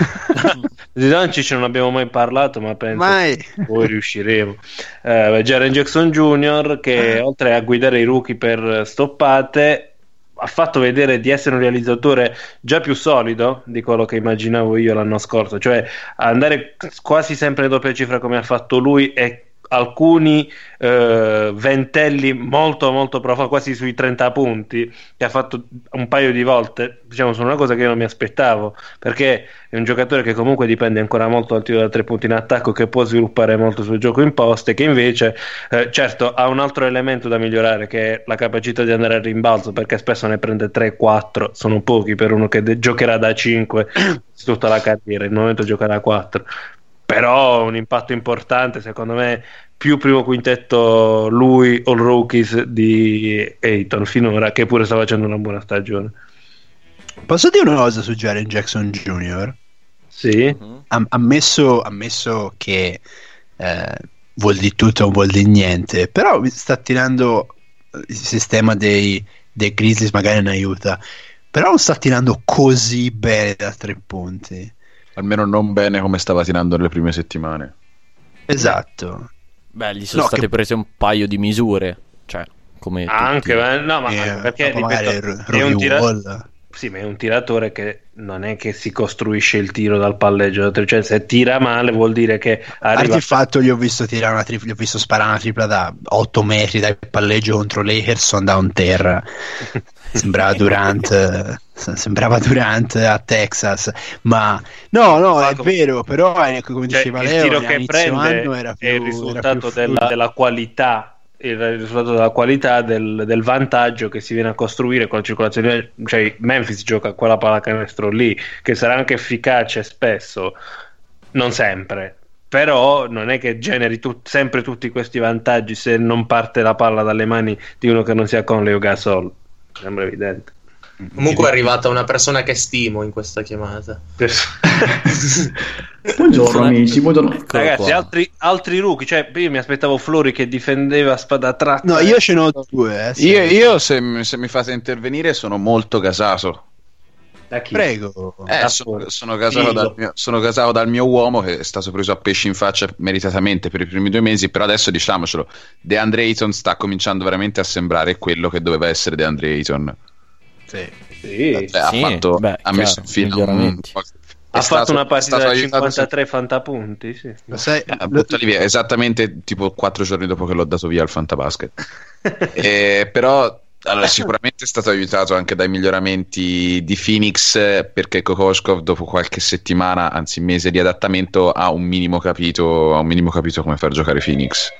Di Doncic non abbiamo mai parlato, ma penso mai. che poi riusciremo. uh, Jaren Jackson Junior che oltre a guidare i rookie per stoppate ha fatto vedere di essere un realizzatore già più solido di quello che immaginavo io l'anno scorso, cioè andare quasi sempre in doppia cifra come ha fatto lui e alcuni eh, ventelli molto molto profondi, quasi sui trenta punti, che ha fatto un paio di volte, diciamo, sono una cosa che io non mi aspettavo, perché è un giocatore che comunque dipende ancora molto dal tiro da tre punti in attacco, che può sviluppare molto sul gioco in poste, che invece eh, certo ha un altro elemento da migliorare, che è la capacità di andare al rimbalzo, perché spesso ne prende tre quattro, sono pochi per uno che de- giocherà da cinque tutta la carriera, il momento gioca da quattro, però un impatto importante secondo me, più primo quintetto lui all rookies di Ayton finora, che pure sta facendo una buona stagione. Posso dire una cosa su Jaren Jackson Junior? Sì. Am- ammesso, ammesso che eh, vuol di tutto o vuol di niente, però sta tirando il sistema dei, dei Grizzlies, magari non aiuta, però non sta tirando così bene da tre punti. Almeno non bene come stava tirando nelle prime settimane. Esatto. Beh, gli sono No, state che... prese un paio di misure, cioè come anche, tutti. ma, no, ma eh, perché no, ripeto, r- è un tira- wall. sì, ma è un tiratore che non è che si costruisce il tiro dal palleggio, cioè se tira male vuol dire che A arriva... parte il fatto, gli ho visto tirare una tripla, gli ho visto sparare una tripla da otto metri dal palleggio contro Lakers down terra. Sembrava Durant, sembrava Durant a Texas, ma no, no, è vero, però come diceva cioè, Leo, il tiro che prende anno era più, è il risultato era più della, della qualità, il risultato della qualità del, del vantaggio che si viene a costruire con la circolazione, cioè Memphis gioca quella pallacanestro lì, che sarà anche efficace spesso, non sempre, però non è che generi tu, sempre tutti questi vantaggi se non parte la palla dalle mani di uno che non sia Conley o Gasol. Sembra evidente. Comunque è arrivata una persona che stimo in questa chiamata. Buongiorno amici, buongiorno. Ragazzi, altri, altri rookie, cioè io mi aspettavo Flori che difendeva a spada tratta. No, io ce n'ho due. Eh, io, io se, se mi fate intervenire sono molto gasato. Da chi? Prego. Eh, sono, sono, gasato dal mio, sono gasato dal mio uomo che è stato preso a pesci in faccia meritatamente per i primi due mesi, però adesso diciamocelo, DeAndre Ayton sta cominciando veramente a sembrare quello che doveva essere DeAndre Ayton. Sì, sì, cioè, ha, sì, fatto, beh, ha messo in fila un, ha stato, fatto una partita da aiutato, cinquantatré fantapunti, sì. lo sai, eh, buttali via esattamente tipo quattro giorni dopo che l'ho dato via al Fantabasket. eh, però allora, sicuramente è stato aiutato anche dai miglioramenti di Phoenix, perché Kokoskov dopo qualche settimana, anzi mese di adattamento, ha un minimo capito, ha un minimo capito come far giocare Phoenix.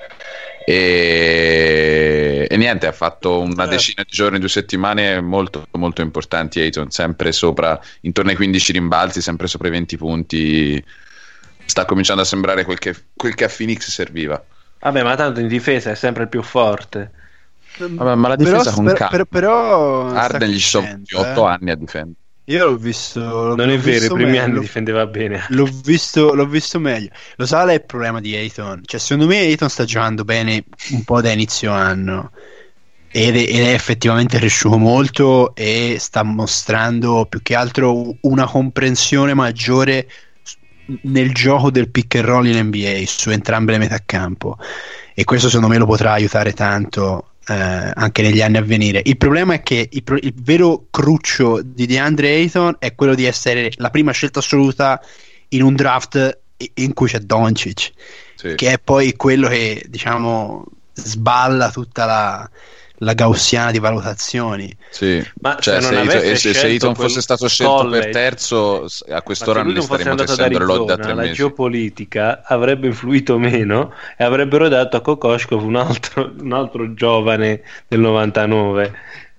E, e niente, ha fatto una decina di giorni, due settimane molto molto importanti. Ayton sempre sopra, intorno ai quindici rimbalzi, sempre sopra i venti punti. Sta cominciando a sembrare quel che, quel che a Phoenix serviva. Vabbè, ma tanto in difesa è sempre il più forte. Vabbè, ma la difesa però, con però, calma. però, però Arden gli sono eh. otto anni a difendere. Io l'ho visto. L'ho non è vero, i primi meglio. anni difendeva bene. L'ho visto, l'ho visto meglio. Lo sa lei il problema di Ayton? Cioè, secondo me Ayton sta giocando bene un po' da inizio anno. ed è, ed è effettivamente cresciuto molto e sta mostrando più che altro una comprensione maggiore nel gioco del pick and roll in N B A su entrambe le metà campo, e questo secondo me lo potrà aiutare tanto eh, anche negli anni a venire. Il problema è che il, il vero cruccio di DeAndre Ayton è quello di essere la prima scelta assoluta in un draft in cui c'è Doncic, sì, che è poi quello che diciamo sballa tutta la la gaussiana di valutazioni. Sì, ma cioè, se, Ayton, se, se Ayton fosse stato scelto college, per terzo, a quest'ora non ne staremmo tessendo le lodi da tre la mesi. La geopolitica avrebbe influito meno e avrebbero dato a Kokoškov un altro, un altro giovane del novantanove.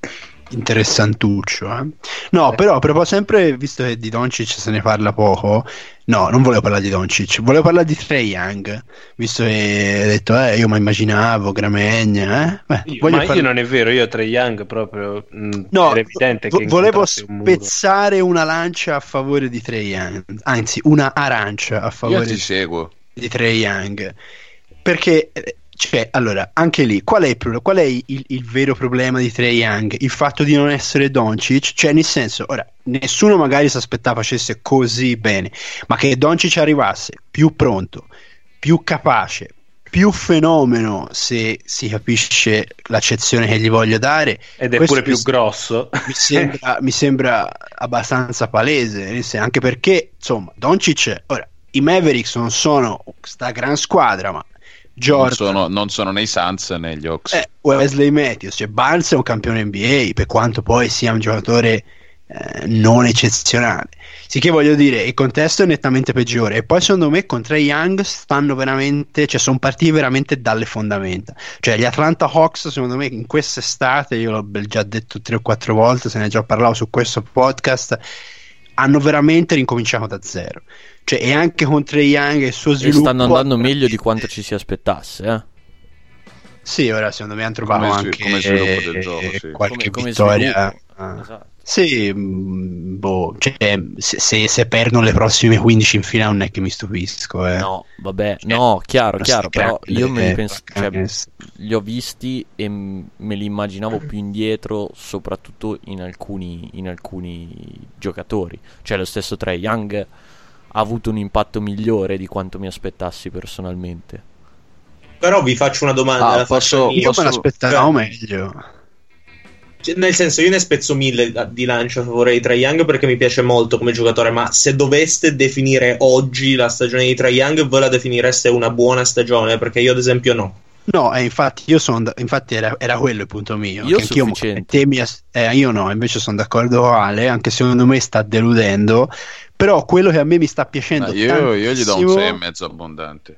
Interessantuccio, eh? No, eh. però, però sempre, visto che di Doncic se ne parla poco, no, non volevo parlare di Doncic, volevo parlare di Trae Young, visto che hai detto, eh, io mi immaginavo Gramegna, eh? Beh, io, ma parla... io non è vero, io Trae Young proprio, mh, no, era evidente vo- che volevo spezzare un una lancia a favore di Trae Young, anzi una arancia a favore io ti seguo. di Trae Young, perché... Cioè, allora, anche lì, qual è il, pro- qual è il, il vero problema di Trae Young? Il fatto di non essere Doncic? Cioè, nel senso, ora, nessuno magari si aspettava facesse così bene, ma che Doncic arrivasse più pronto, più capace, più fenomeno, se si capisce l'accezione che gli voglio dare, ed è pure più mi, grosso, mi sembra, mi sembra abbastanza palese, anche perché, insomma, Doncic, ora, i Mavericks non sono sta gran squadra, ma Non sono, non sono nei Suns né gli Hawks. Eh, Wesley Matthews, cioè Barnes è un campione N B A, per quanto poi sia un giocatore eh, non eccezionale. Sì, che voglio dire, il contesto è nettamente peggiore. E poi secondo me con Trae Young stanno veramente, cioè sono partiti veramente dalle fondamenta. Cioè gli Atlanta Hawks, secondo me, in quest'estate, io l'ho già detto tre o quattro volte, se ne è già parlato su questo podcast, hanno veramente ricominciato da zero. Cioè, e anche con Trae Young e il suo sviluppo, e stanno andando meglio di quanto ci si aspettasse, eh? Sì, ora secondo me hanno trovato come anche come sviluppo del gioco, sì. qualche come, come vittoria. Ah. Esatto. Sì, boh, cioè, se, se, se perdono le prossime quindici in finale non è che mi stupisco, eh. No, vabbè, no, chiaro, chiaro, però io me li penso, cioè, li ho visti e me li immaginavo più indietro, soprattutto in alcuni, in alcuni giocatori. Cioè lo stesso Trae Young ha avuto un impatto migliore di quanto mi aspettassi personalmente. Però vi faccio una domanda, ah, la posso, faccio io me l'aspettavo meglio. Cioè, nel senso, io ne spezzo mille di lancio a favore di Trae Young perché mi piace molto come giocatore, ma se doveste definire oggi la stagione di Trae Young, voi la definireste una buona stagione? Perché io ad esempio no. No, eh, infatti io sono infatti era, era quello il punto mio. Io che sufficiente. Temi, eh, io no, invece sono d'accordo con Ale, anche secondo me sta deludendo, però quello che a me mi sta piacendo io, io gli do un sei e mezzo abbondante.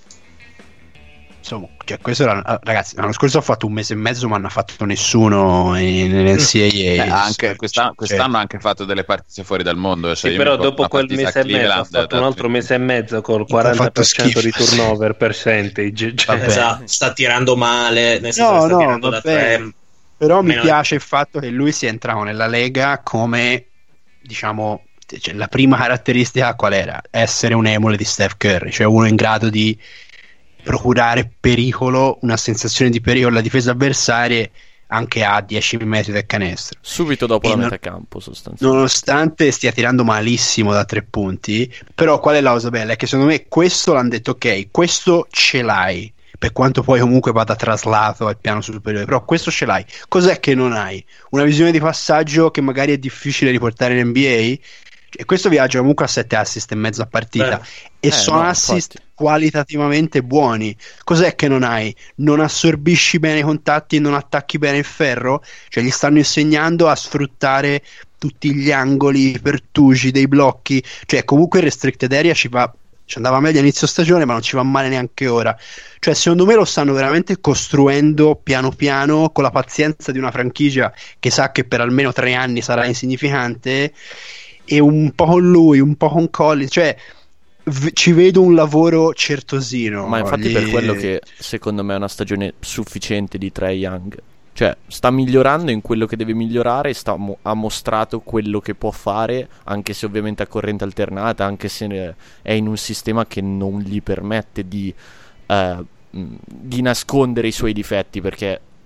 Insomma, cioè, questo era, ragazzi, l'anno scorso ho fatto un mese e mezzo, ma non ha fatto nessuno in N C A A. Eh, anche quest'anno, quest'anno ha anche fatto delle partite fuori dal mondo. Cioè sì, però dopo quel mese e mezzo ha fatto un altro mese e mezzo col quaranta per cento di turnover percentage. Cioè, esatto, sta tirando male, nel senso no, sta no, tirando da tre. Però mi piace il fatto che lui sia entrato nella Lega come, diciamo, cioè, la prima caratteristica qual era? Essere un emule di Steph Curry, cioè uno in grado di procurare pericolo, una sensazione di pericolo alla difesa avversaria anche a dieci metri dal canestro. Subito dopo e la non, metà campo, sostanzialmente. Nonostante stia tirando malissimo da tre punti, però qual è la cosa bella? È che secondo me questo l'hanno detto, ok, questo ce l'hai, per quanto poi comunque vada traslato al piano superiore, però questo ce l'hai. Cos'è che non hai? Una visione di passaggio che magari è difficile riportare in N B A, e questo viaggia comunque a sette assist e mezzo a partita. Beh, e eh, sono no, assist infatti. Qualitativamente buoni. Cos'è che non hai? Non assorbisci bene i contatti e non attacchi bene il ferro? Cioè gli stanno insegnando a sfruttare tutti gli angoli, i pertugi dei blocchi. Cioè comunque il restricted area ci va, ci andava meglio all'inizio stagione, ma non ci va male neanche ora. Cioè secondo me lo stanno veramente costruendo piano piano, con la pazienza di una franchigia che sa che per almeno tre anni sarà insignificante, e un po' con lui, un po' con Collins, cioè v- ci vedo un lavoro certosino. Ma infatti gli... per quello che secondo me è una stagione sufficiente di Trae Young. Cioè sta migliorando in quello che deve migliorare, sta mo- ha mostrato quello che può fare, anche se ovviamente a corrente alternata, anche se è in un sistema che non gli permette di, eh, di nascondere i suoi difetti, perché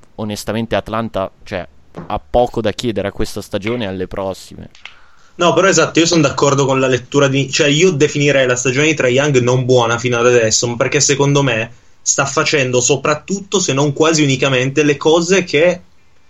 onestamente Atlanta, cioè, ha poco da chiedere a questa stagione e alle prossime. No, però esatto, io sono d'accordo con la lettura di... Cioè, io definirei la stagione di Trae Young non buona fino ad adesso, perché secondo me sta facendo soprattutto, se non quasi unicamente, le cose che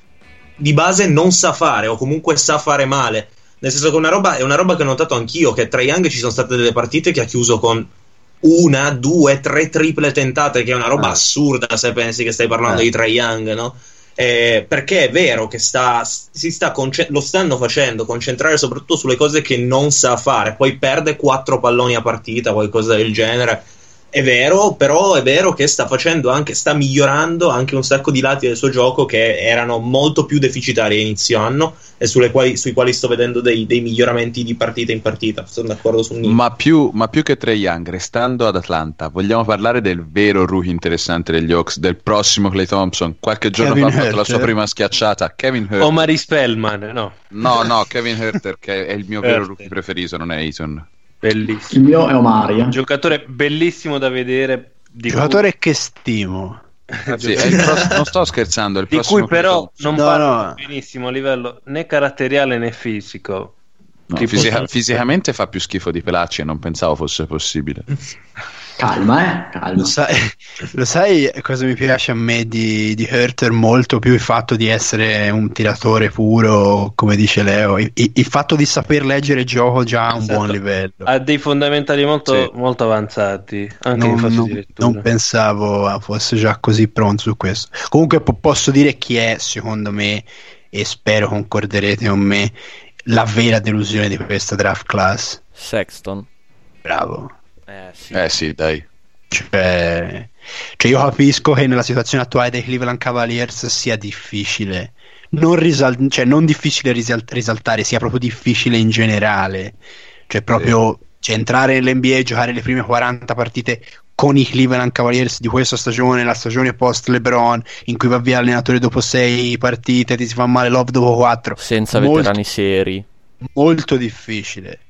di base non sa fare, o comunque sa fare male. Nel senso che una roba è una roba che ho notato anch'io, che Trae Young ci sono state delle partite che ha chiuso con una, due, tre triple tentate, che è una roba ah. assurda se pensi che stai parlando ah. di Trae Young, no? Eh, perché è vero che sta, si sta conce- lo stanno facendo concentrare soprattutto sulle cose che non sa fare, poi perde quattro palloni a partita, qualcosa del genere. È vero, però è vero che sta facendo anche, sta migliorando anche un sacco di lati del suo gioco che erano molto più deficitari a inizio anno e sulle quali, sui quali sto vedendo dei, dei miglioramenti di partita in partita. Sono d'accordo su Nick. Ma più, ma più che Trae Young, restando ad Atlanta, vogliamo parlare del vero rookie interessante degli Hawks, del prossimo Klay Thompson. Qualche giorno Kevin fa ha fatto la Huerter. sua prima schiacciata. Kevin Huerter. Omari Spellman, no. No, no, Kevin Huerter, che è il mio vero rookie preferito, non è Ayton. Bellissimo. Il mio è Omari. Un giocatore bellissimo da vedere. Di Giocatore cui... che stimo. Sì, è il pross- non sto scherzando, è il di prossimo cui però non no, parlo no. benissimo a livello né caratteriale né fisico. No, Tipo... fisica- fisicamente fa più schifo di Pelacci e non pensavo fosse possibile. Calma, eh, calma. Lo sai, lo sai cosa mi piace a me di, di Huerter? Molto più il fatto di essere un tiratore puro, come dice Leo, il, il fatto di saper leggere il gioco già a un Esatto. buon livello. Ha dei fondamentali molto, Sì. molto avanzati anche in Non, fase non- di lettura. non pensavo fosse già così pronto su questo. Comunque po- posso dire chi è, secondo me, e spero concorderete con me, la vera delusione di questa draft class. Sexton. Bravo. Eh sì. Eh sì, dai. Cioè, cioè io capisco che nella situazione attuale dei Cleveland Cavaliers sia difficile, non, risal- cioè non difficile risal- risaltare, sia proprio difficile in generale. Cioè proprio cioè, entrare nell'N B A e giocare le prime quaranta partite con i Cleveland Cavaliers di questa stagione, la stagione post LeBron, in cui va via l'allenatore dopo sei partite, ti si fa male Love dopo quattro, Senza molto, veterani seri. molto difficile.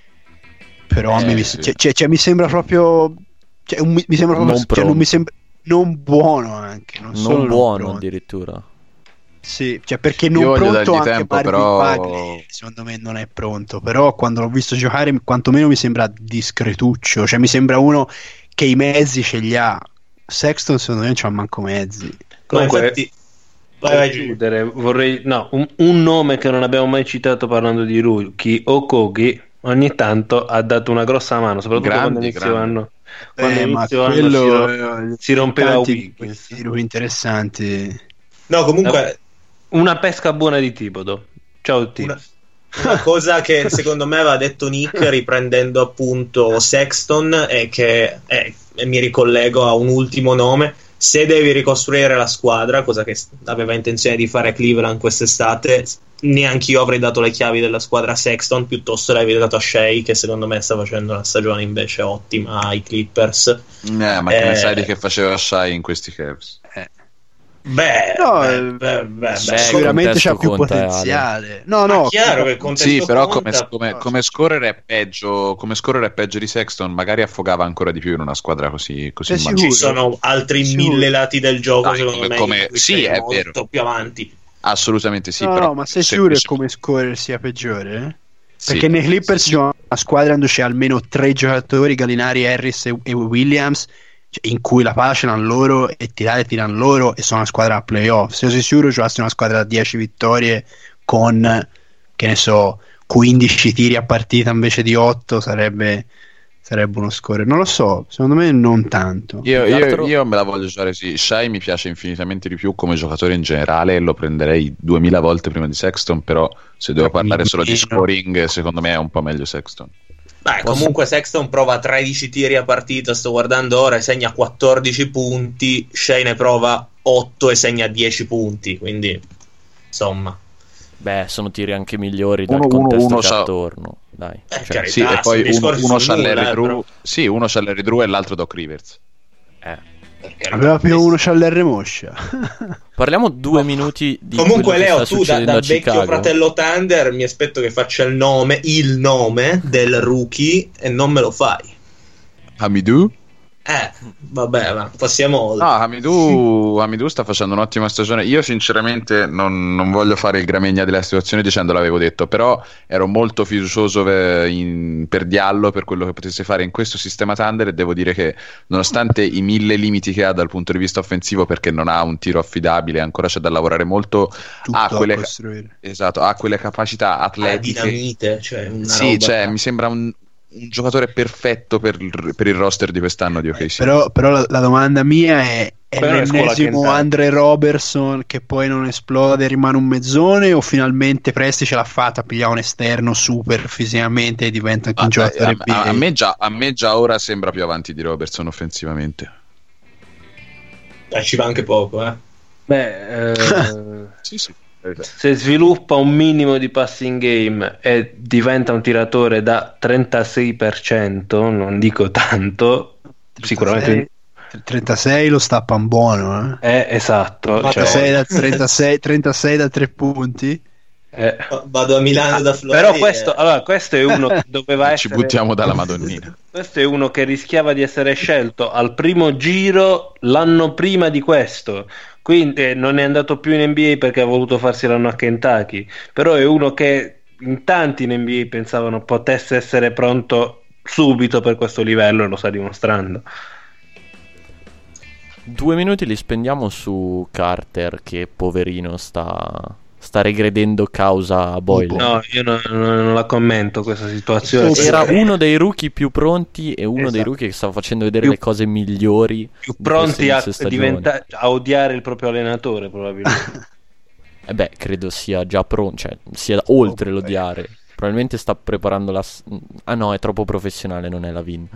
Però Eh, mi, sì. cioè, cioè, cioè, mi sembra proprio cioè, un- mi sembra proprio Non cioè, non pronto. mi sembra non buono anche non, solo Non buono pronto. addirittura. Sì, cioè perché non Io voglio pronto dargli anche tempo, Marvin però- Bagley, secondo me non è pronto, però quando l'ho visto giocare quantomeno mi sembra discretuccio, cioè mi sembra uno che i mezzi ce li ha. Sexton secondo me non c'ha manco mezzi. Comunque, infatti- vai, vai, per Giulio. chiudere, vorrei no, un, un nome che non abbiamo mai citato parlando di rookie, Okogie, ogni tanto ha dato una grossa mano, soprattutto Grandi, quando inizio grandi. anno. Quando Eh, ma inizio anno quello, si, ro- eh, si rompeva tanti Wiggins. di ruoli interessanti. No, comunque Una pesca buona di Thibodeau. Ciao T. una, una cosa che secondo me aveva detto Nick riprendendo appunto Sexton è che eh, e mi ricollego a un ultimo nome: se devi ricostruire la squadra, cosa che aveva intenzione di fare Cleveland quest'estate, neanche io avrei dato le chiavi della squadra a Sexton, piuttosto l'avrei dato a Shea, che secondo me sta facendo una stagione invece ottima ai Clippers. Eh, ma che Eh, ne sai di che faceva Shai in questi Cavs? Beh, No, beh, eh, beh, beh, beh, sicuramente contesto c'ha più conta, potenziale. No, Ma no, chiaro che il contesto Sì, però come, conta, come- però- come scorrere è peggio, come scorrere è peggio di Sexton, magari affogava ancora di più in una squadra così, così Sei in ci sicuro? sono altri Sicuro. mille lati del gioco, Dai, secondo come- me, come- in cui sì, sei è molto vero. più avanti. Assolutamente sì, no, però no, ma sei se- sicuro se- che come scorrer sia peggiore? eh? sì, Perché nei Clippers sì, c'è una squadra dove c'è almeno tre giocatori, Gallinari, Harris e, e Williams, cioè, in cui la palla ce l'hanno loro e tirare tirano loro, e sono una squadra a playoff. Se sei sicuro giocasse una squadra da dieci vittorie con, che ne so, quindici tiri a partita invece di otto, sarebbe sarebbe uno scorer. Non lo so, secondo me non tanto. Io, Più che io- altro- io me la voglio giocare sì. Shai mi piace infinitamente di più come giocatore in generale e lo prenderei duemila volte prima di Sexton, però se devo parlare solo di Meno. scoring, secondo me è un po' meglio Sexton. Beh, comunque Sexton prova tredici tiri a partita, sto guardando ora, e segna quattordici punti, Shea ne prova otto e segna dieci punti, quindi insomma, Beh, sono tiri anche migliori dal Uno- uno- contesto uno che sa- attorno. Dai. Eh, Cioè, carità. Sì, e poi sono uno, discorsi uno sul c'ha nulla, Larry eh, Drew, però. sì, uno c'ha Larry Drew e l'altro Doc Rivers. eh. perché Aveva più uno c'ha l'R Moscia. Parliamo due minuti di Comunque quello che Leo, sta tu da, succedendo da a vecchio Chicago. fratello Thunder mi aspetto che faccia il nome, il nome del rookie, e non me lo fai. Hamidou? Eh, vabbè, ma passiamo oltre. No, Hamidou, Hamidou sta facendo un'ottima stagione. Io sinceramente non, non voglio fare il gramegna della situazione dicendo l'avevo detto, però ero molto fiducioso per, in, per Diallo, per quello che potesse fare in questo sistema Thunder, e devo dire che nonostante i mille limiti che ha dal punto di vista offensivo, perché non ha un tiro affidabile, ancora c'è da lavorare molto, ha quelle, esatto, ha quelle capacità atletiche. Ah, dinamite, cioè una sì, roba cioè, mi sembra un un giocatore perfetto per, per il roster di quest'anno di O K C. Però, però la, la domanda mia è: è Però è l'ennesimo Andre Robertson che poi non esplode e rimane un mezzone, o finalmente Presti ce l'ha fatta a pigliare un esterno super fisicamente e diventa anche un ah, giocatore a, a, a, me già, a me già ora sembra più avanti di Robertson offensivamente. Eh, ci va anche poco, eh. Beh, eh... sì, sì. Se sviluppa un minimo di passing game e diventa un tiratore da trentasei per cento, non dico tanto, trentasei, sicuramente trentasei lo stappan buono, eh? Eh, esatto, trentasei, cioè... da, trentasei, trentasei da tre punti. Eh. Vado a Milano da Florida. Però questo, allora, questo è uno che doveva essere. Ci buttiamo dalla Madonnina. Questo è uno che rischiava di essere scelto al primo giro l'anno prima di questo. Quindi eh, non è andato più in N B A perché ha voluto farsi l'anno a Kentucky. Però è uno che in tanti in N B A pensavano potesse essere pronto subito per questo livello, e lo sta dimostrando. Due minuti li spendiamo su Carter, che poverino sta. Sta regredendo causa Boyle. No, io non, non la commento questa situazione. Era uno dei rookie più pronti e uno esatto. dei rookie che stava facendo vedere più, le cose migliori, più pronti a, diventa- a odiare il proprio allenatore, probabilmente. E eh beh, credo sia già pronto, cioè sia oltre oh, l'odiare. Eh. Probabilmente sta preparando la. Ah no, è troppo professionale, non è la Vin.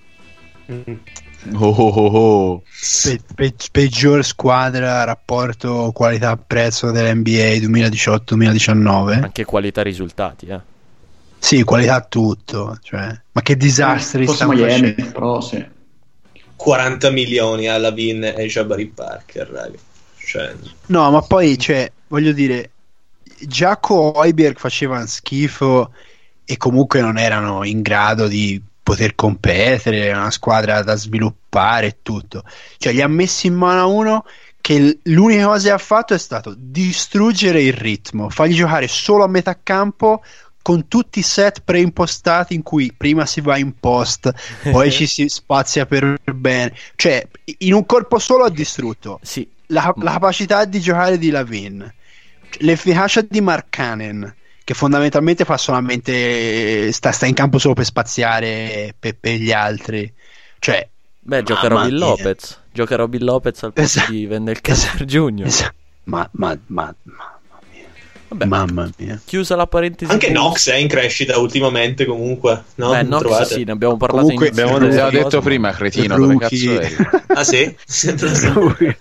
Mm. Oh, oh, oh. Pe- pe- peggior squadra rapporto qualità-prezzo dell'N B A duemiladiciotto duemiladiciannove. Anche qualità risultati, eh. Sì, qualità tutto, cioè. Ma che disastri eh, stanno Miami, facendo. però sì. quaranta milioni alla Vin e Jabari Parker, raga. Cioè... No, ma poi, cioè, voglio dire, Giacomo Hoiberg faceva schifo e comunque non erano in grado di poter competere, una squadra da sviluppare e tutto, cioè li ha messi in mano a uno che l'unica cosa che ha fatto è stato distruggere il ritmo, fargli giocare solo a metà campo con tutti i set preimpostati in cui prima si va in post, poi ci si spazia per bene, cioè in un colpo solo ha distrutto sì. la, la capacità di giocare di Lavin, l'efficacia di Markkanen, che fondamentalmente fa solamente sta, sta in campo solo per spaziare per, per gli altri, cioè beh, gioca Robin Lopez gioca Robin Lopez al posto esatto. di Wendell Carter Junior Esatto. ma, ma, ma, mamma mia Vabbè, mamma mia, chiusa la parentesi. Anche Knox è in crescita ultimamente comunque, no? Beh, Knox trovate? sì, ne abbiamo parlato comunque, in abbiamo detto, detto prima, cretino, dove cazzo eri? Ah sì? rookie.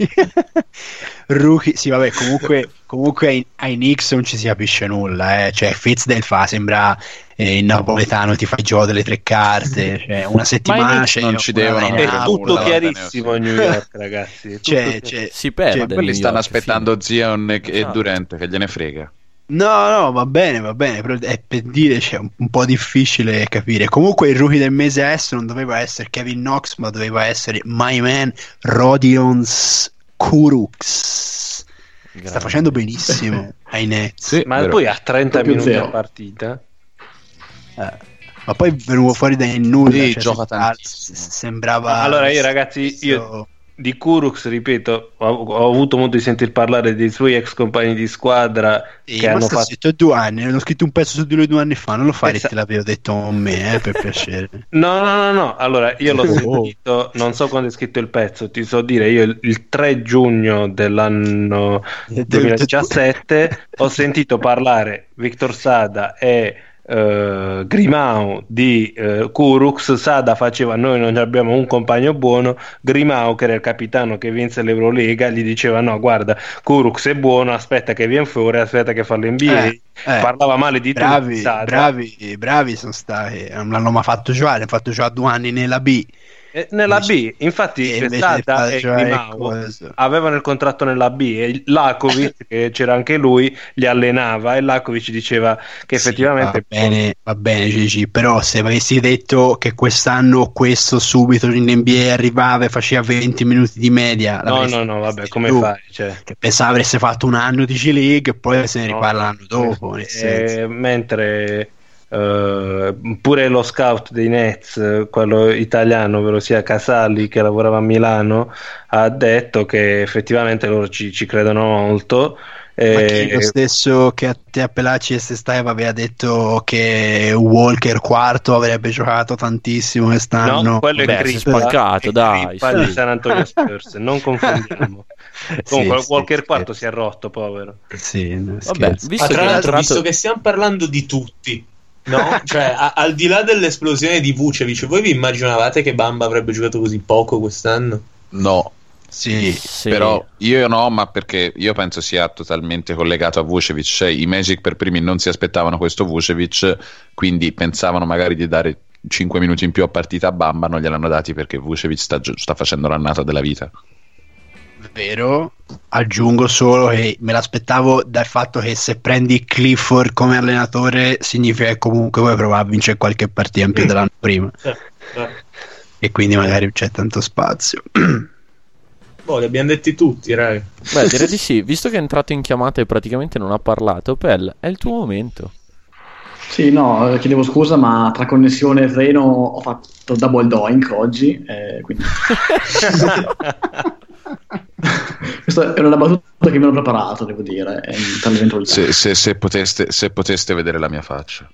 Rookie, sì vabbè, comunque comunque ai, ai Knicks non ci si capisce nulla, eh. Cioè Fitzdale fa, sembra eh, il napoletano, ti fa il gioco delle tre carte, cioè una settimana cioè, non ci devono è tutto chiarissimo a New York, ragazzi, cioè, cioè, si perde, cioè, quelli stanno York, aspettando fine. Zion e, e ah. Durant, che gliene frega. No, no, va bene, va bene, però è per dire, cioè, un, un po' difficile capire. Comunque il rookie del mese adesso non doveva essere Kevin Knox, ma doveva essere my man Rodion Kurucs. Grande. Sta facendo benissimo ai Nets. Sì, ma vero. Poi ha trenta minuti zero. A partita. Eh, ma poi venuto fuori dai nulla, sì, cioè, gioca sembrava, tantissimo. sembrava allora io ragazzi io di Kurucs, ripeto, ho, ho avuto modo di sentir parlare dei suoi ex compagni di squadra sì, che ma hanno sta fatto zitto, due anni, hanno scritto un pezzo su di lui due anni fa, non lo fai, esatto. Te l'avevo detto a me, eh, per piacere. No, no, no, no, allora io l'ho sentito, non so quando è scritto il pezzo, ti so dire, io il, il tre giugno dell'anno duemiladiciassette ho sentito parlare Victor Sada e Uh, Grimau di uh, Kurucs. Sada faceva noi non abbiamo un compagno buono, Grimau che era il capitano che vinse l'Eurolega gli diceva no guarda Kurucs è buono, aspetta che viene fuori, aspetta che fa l'N B A, eh, eh, parlava male di bravi, tutti Sada. bravi bravi sono stati, non l'hanno mai fatto giocare, hanno fatto giocare due anni nella B Eh, nella B, infatti c'è stata e Grimao aveva nel contratto nella B e Lakovic, che c'era anche lui, li allenava e Lakovic diceva che effettivamente sì, va bene, va bene Gigi, però se avessi detto che quest'anno questo subito in N B A arrivava e faceva venti minuti di media, no no no vabbè, come tu, fai, cioè. Che pensavo avreste fatto un anno di G League e poi se ne riparla l'anno dopo, nel senso. Eh, mentre Uh, pure lo scout dei Nets, quello italiano, ovvero sia Casali, che lavorava a Milano, ha detto che effettivamente loro ci, ci credono molto. Ma chi, lo stesso che a te a Pelacci e Steve aveva detto che Walker quarto avrebbe giocato tantissimo quest'anno? No, quello Beh, è Crippa, spaccato, dai, sì. Di San Antonio Spurs, non confondiamo. Comunque sì, Walker sì, quarto sì. si è rotto, povero. Sì, vabbè, visto, ah, tra che l'altro, entrato... visto che stiamo parlando di tutti, no? Cioè, a- al di là dell'esplosione di Vucevic, voi vi immaginavate che Bamba avrebbe giocato così poco quest'anno? No. Sì, sì, però io no, ma perché io penso sia totalmente collegato a Vucevic, cioè i Magic per primi non si aspettavano questo Vucevic, quindi pensavano magari di dare cinque minuti in più a partita a Bamba, non gliel'hanno dati perché Vucevic sta, sta facendo l'annata della vita. Vero, aggiungo solo che me l'aspettavo dal fatto che se prendi Clifford come allenatore significa che comunque vuoi provare a vincere qualche partita in più Mm. dell'anno prima, Eh, eh. e quindi magari non c'è tanto spazio. Boh, li abbiamo detti tutti, raga. Beh, direi di sì, visto che è entrato in chiamata e praticamente non ha parlato. Pel, è il tuo momento. Sì, no, eh, chiedevo scusa, ma tra connessione e treno ho fatto double doink oggi, eh, quindi... Questa è una battuta che mi ero preparato, devo dire, eh, per l'eventualità. Se, se, se, poteste, se poteste vedere la mia faccia.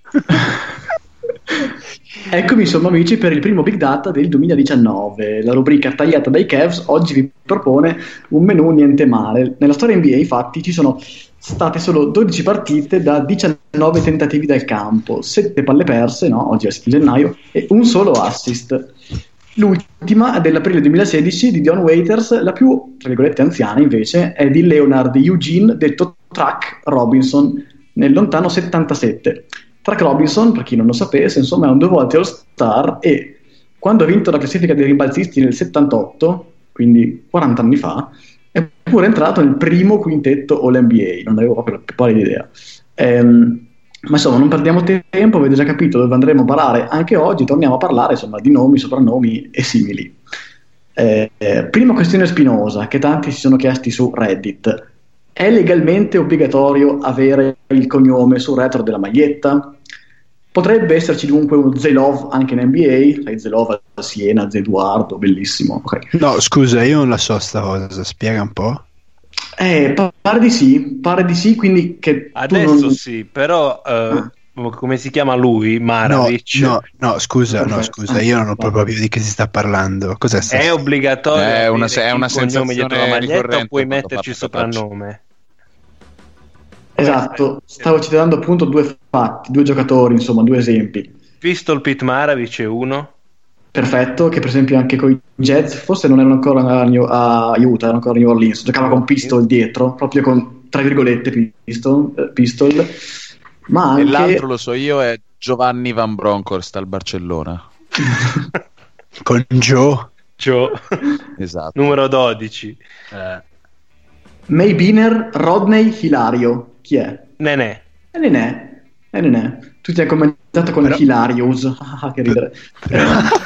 Eccomi insomma amici per il primo Big Data del duemiladiciannove. La rubrica tagliata dai Cavs oggi vi propone un menù niente male. Nella storia N B A infatti ci sono state solo dodici partite da diciannove tentativi dal campo, sette palle perse, no? Oggi è il gennaio, e un solo assist. L'ultima è dell'aprile duemilasedici di Dion Waiters, la più, tra virgolette, anziana invece è di Leonard Eugene, detto Track Robinson, nel lontano settantasette. Track Robinson, per chi non lo sapesse, insomma è un due volte All-Star e quando ha vinto la classifica dei rimbalzisti nel settantotto, quindi quaranta anni fa, è pure entrato nel primo quintetto All-N B A, non avevo proprio la più pallida idea. Ehm, ma insomma non perdiamo tempo, avete già capito dove andremo a parare anche oggi, torniamo a parlare insomma di nomi, soprannomi e simili. Eh, eh, prima questione spinosa che tanti si sono chiesti su Reddit: è legalmente obbligatorio avere il cognome sul retro della maglietta? Potrebbe esserci dunque uno Zelov anche in N B A, sai, Zelov a Siena, Zeduardo, bellissimo. Okay. No, scusa, io non la so sta cosa, spiega un po'. Eh, pare di sì, pare di sì, quindi che adesso non... sì, però uh, ah. come si chiama lui? Maravic? No, no, no scusa, Perfetto. no, scusa, io non ho proprio capito di che si sta parlando. Cos'è sta È obbligatorio è una, è una cognome dietro la maglietta o puoi metterci il soprannome? Esatto, stavo citando appunto due fatti, due giocatori, insomma, due esempi. Pistol Pete Maravic è uno. Perfetto, che per esempio anche con i Jets, forse non erano ancora a, New, a Utah, erano ancora a New Orleans, giocava con Pistol dietro, proprio con, tra virgolette, Pistol, eh, pistol. Ma anche... E l'altro lo so io è Giovanni Van Bronckhorst al Barcellona. Con Joe. Joe. Esatto. Numero dodici. Eh. May Biner, Rodney Hilario. Chi è? Nenè. E Nenè. E Nenè. Tutti hanno commentato con Però... Hilarious. Ah, che ridere. Però...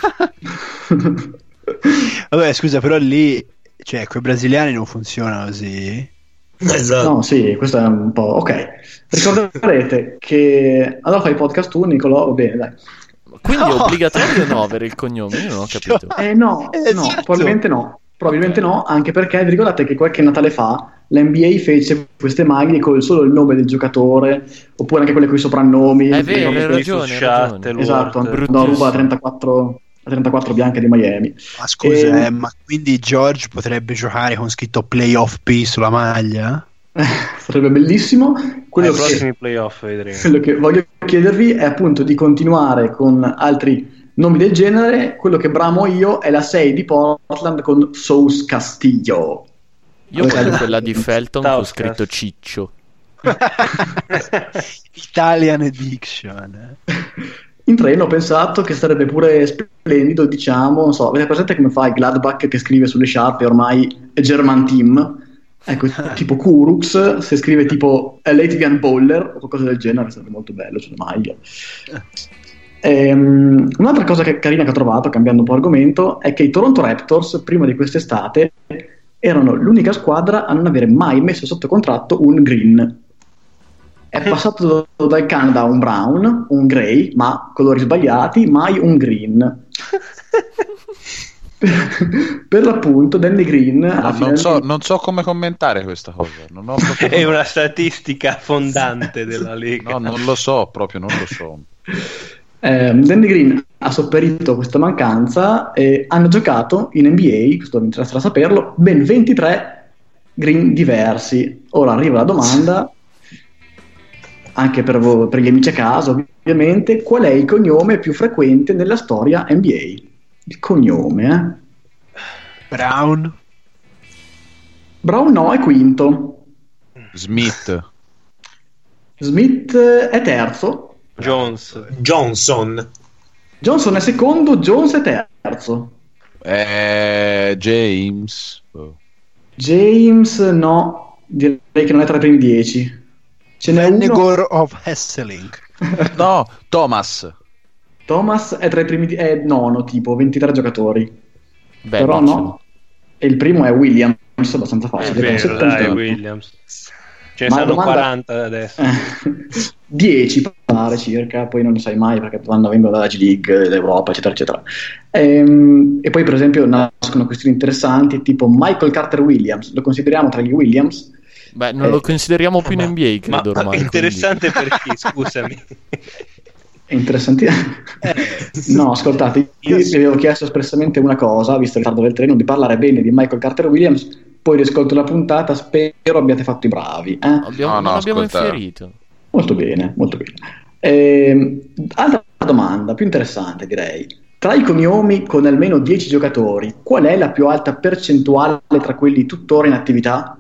Vabbè, scusa, però lì, cioè, quei brasiliani non funzionano così. Esatto. No, sì, questo è un po'... Ok. Ricorderete che... Allora fai il podcast tu, Nicolò? Va bene, dai. Quindi no. È obbligatorio o no avere il cognome? Io non ho capito. Eh no, esatto. no, probabilmente no. Probabilmente no, anche perché vi ricordate che qualche Natale fa l'N B A fece queste maglie con solo il nome del giocatore, oppure anche quelle con i soprannomi. È vero, hai ragione, hai ragione. Esatto, andò a ruba a trentaquattro, a trentaquattro bianche di Miami. Ma scusa, e... eh, ma quindi George potrebbe giocare con scritto Playoff P sulla maglia? Sarebbe bellissimo. Quello Ai che, prossimi playoff vedremo. Quello che voglio chiedervi è appunto di continuare con altri nomi del genere. Quello che bramo io è la sei di Portland con Sous Castillo. Io voglio quella di Felton con scritto Ciccio. Italian Addiction. in treno ho pensato che sarebbe pure splendido, diciamo, non so, avete presente come fa Gladbach che scrive sulle sciarpe ormai German Team? Ecco, tipo Kurux, se scrive tipo a Latvian Bowler o qualcosa del genere, sarebbe molto bello sulle maglie. Ehm, un'altra cosa che, carina che ho trovato, cambiando un po' argomento, è che i Toronto Raptors, prima di quest'estate, erano l'unica squadra a non avere mai messo sotto contratto un green. È passato dal Canada un brown, un grey, ma colori sbagliati, mai un green. per, per l'appunto Danny Green no, non, so, non so come commentare questa cosa, non ho è una statistica fondante della Lega. No, non lo so, proprio non lo so. eh, Danny Green ha sopperito questa mancanza e hanno giocato in N B A, questo mi interessa saperlo, ben ventitré green diversi. Ora arriva la domanda, anche per, voi, per gli amici a casa ovviamente, qual è il cognome più frequente nella storia N B A? Il cognome, eh? Brown. Brown no, è quinto. Smith. Smith è terzo. Jones. Johnson. Johnson è secondo, Jones è terzo. Eh, James. Oh. James no, direi che non è tra i primi dieci. Ce n'è Venegor uno... of Hesseling. No, Thomas. Thomas è tra i primi di- è nono, tipo ventitré giocatori. Beh, Però dicelo. no. E il primo è Williams, abbastanza È facile. vero, con dai, settanta. Williams. Ce ne Ma la sono domanda- quaranta adesso. dieci pare circa, poi non lo sai mai perché vanno vengono dalla G League, l'Europa, eccetera, eccetera. Ehm, e poi, per esempio, nascono questioni interessanti, tipo Michael Carter Williams, lo consideriamo tra gli Williams? Beh, non Eh, lo consideriamo più in N B A, Ma, credo ma ormai. interessante perché, scusami. È interessante. No, ascoltate, io vi avevo chiesto espressamente una cosa, visto il ritardo del treno, di parlare bene di Michael Carter Williams, poi riascolto la puntata, spero abbiate fatto i bravi. Eh? Abbiamo, No, no, non abbiamo ascolta. infierito. Molto bene, molto bene. Ehm, altra domanda, più interessante direi. Tra i cognomi con almeno dieci giocatori, qual è la più alta percentuale tra quelli tuttora in attività?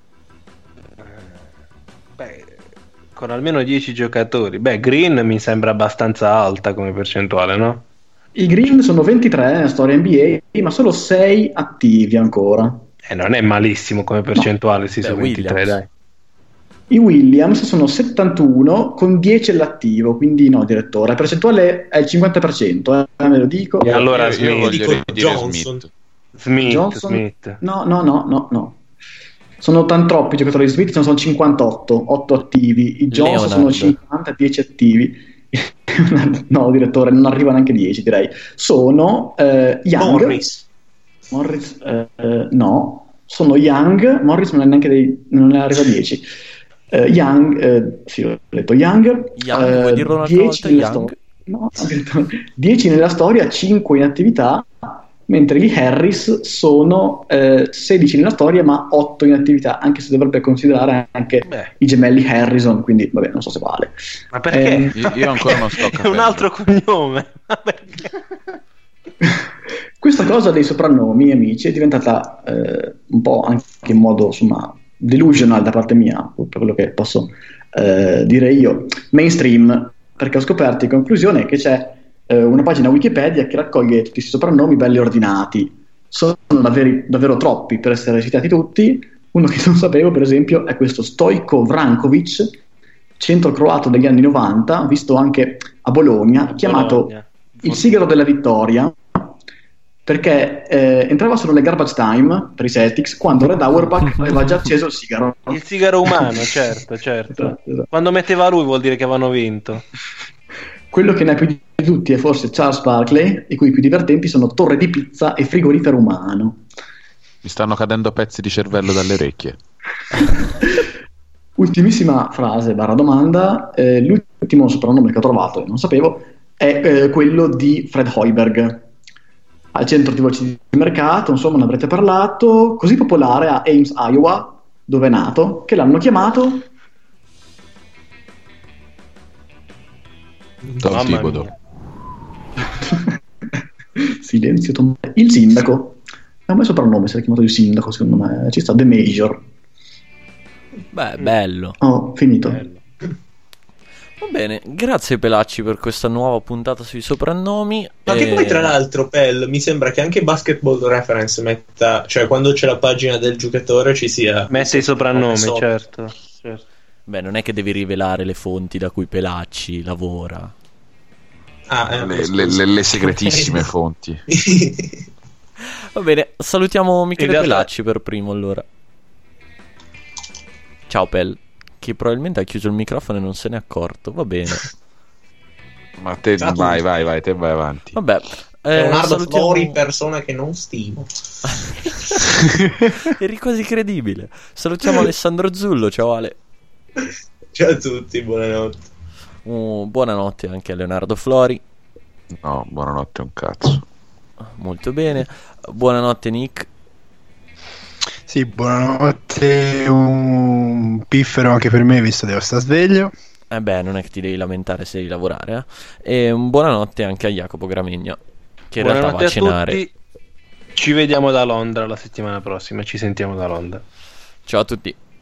Beh, con almeno dieci giocatori. Beh, Green mi sembra abbastanza alta come percentuale, no? I Green sono ventitré nella storia N B A, ma solo sei attivi ancora. Eh, non è malissimo come percentuale, sì, Beh, sono ventitré, Williams. dai. I Williams sono settantuno con dieci all'attivo, quindi no, direttore. La percentuale è il cinquanta per cento, eh, ve lo dico. E allora io, io Smith, voglio dico dire Johnson. Smith. Smith, Johnson? Smith. No, no, no, no, no. Sono tan troppi i giocatori di Smith, ce ne sono cinquantotto, otto attivi. I Johnson sono Leonard. cinquanta, dieci attivi. No, direttore, non arriva neanche dieci, direi. Sono eh, Young. Morris. Morris, eh, eh, no. Sono Young. Morris non è neanche dei, non ne arriva a dieci. Eh, Young, eh, sì, ho detto Young. Young, eh, vuoi dirlo un'altra dieci volta, nella Young? storia. No, addirittura dieci nella storia, cinque in attività, mentre gli Harris sono eh, sedici nella storia ma otto in attività, anche se dovrebbe considerare anche Beh. i gemelli Harrison, quindi vabbè, non so se vale. Ma perché? Eh, Io, io ancora non sto È un capendo. altro cognome. Ma perché? Questa cosa dei soprannomi, amici, è diventata eh, un po' anche in modo insomma delusional da parte mia, per quello che posso eh, dire io, mainstream, perché ho scoperto in conclusione che c'è eh, una pagina Wikipedia che raccoglie tutti questi soprannomi belli ordinati. Sono davvero, davvero troppi per essere citati tutti. Uno che non sapevo, per esempio, è questo Stojko Vrankovic, centro croato degli anni novanta, visto anche a Bologna, chiamato Bologna. il sigaro della vittoria, perché eh, entrava solo nel garbage time per i Celtics quando Red Auerbach aveva già acceso il sigaro. Il sigaro umano, certo, certo. Esatto, esatto. Quando metteva lui vuol dire che avevano vinto. Quello che ne ha più di tutti è forse Charles Barkley, i cui più divertenti sono torre di pizza e frigorifero umano. Mi stanno cadendo pezzi di cervello dalle orecchie. Ultimissima frase barra domanda, eh, l'ultimo soprannome che ho trovato e non sapevo è eh, quello di Fred Hoiberg, al centro di voci di mercato, insomma ne avrete parlato, così popolare a Ames, Iowa, dove è nato, che l'hanno chiamato Tom Mamma Thibodeau. mia. silenzio Tom... il sindaco. È un bel soprannome, se l'è chiamato il sindaco, secondo me ci sta, The Major. Beh, bello. Ho finito. Bello. Va bene, grazie Pelacci per questa nuova puntata sui soprannomi. Ma e... che poi tra l'altro, Pel, mi sembra che anche Basketball Reference metta, cioè quando c'è la pagina del giocatore ci sia... Mette i soprannomi, certo, certo. Beh, non è che devi rivelare le fonti da cui Pelacci lavora. Ah, eh, le, le, le, le segretissime fonti. Va bene, salutiamo Michele realtà... Pelacci per primo allora. Ciao Pel, che probabilmente ha chiuso il microfono e non se n'è accorto. Va bene. Ma te Ciao, vai, vai, vai, te vai avanti. Vabbè. È Eh, Leonardo salutiamo... Flori, persona che non stimo. Eri quasi credibile. Salutiamo Alessandro Zullo, ciao Ale. Ciao a tutti, buonanotte. Uh, buonanotte anche a Leonardo Flori. No, buonanotte un cazzo. Molto bene. Buonanotte Nick. Sì, buonanotte, un piffero anche per me visto che devo stare sveglio. Eh beh, non è che ti devi lamentare se devi lavorare, eh? E un buonanotte anche a Jacopo Gramegna, che in realtà va a cenare. Tutti. Ci vediamo da Londra la settimana prossima, ci sentiamo da Londra. Ciao a tutti.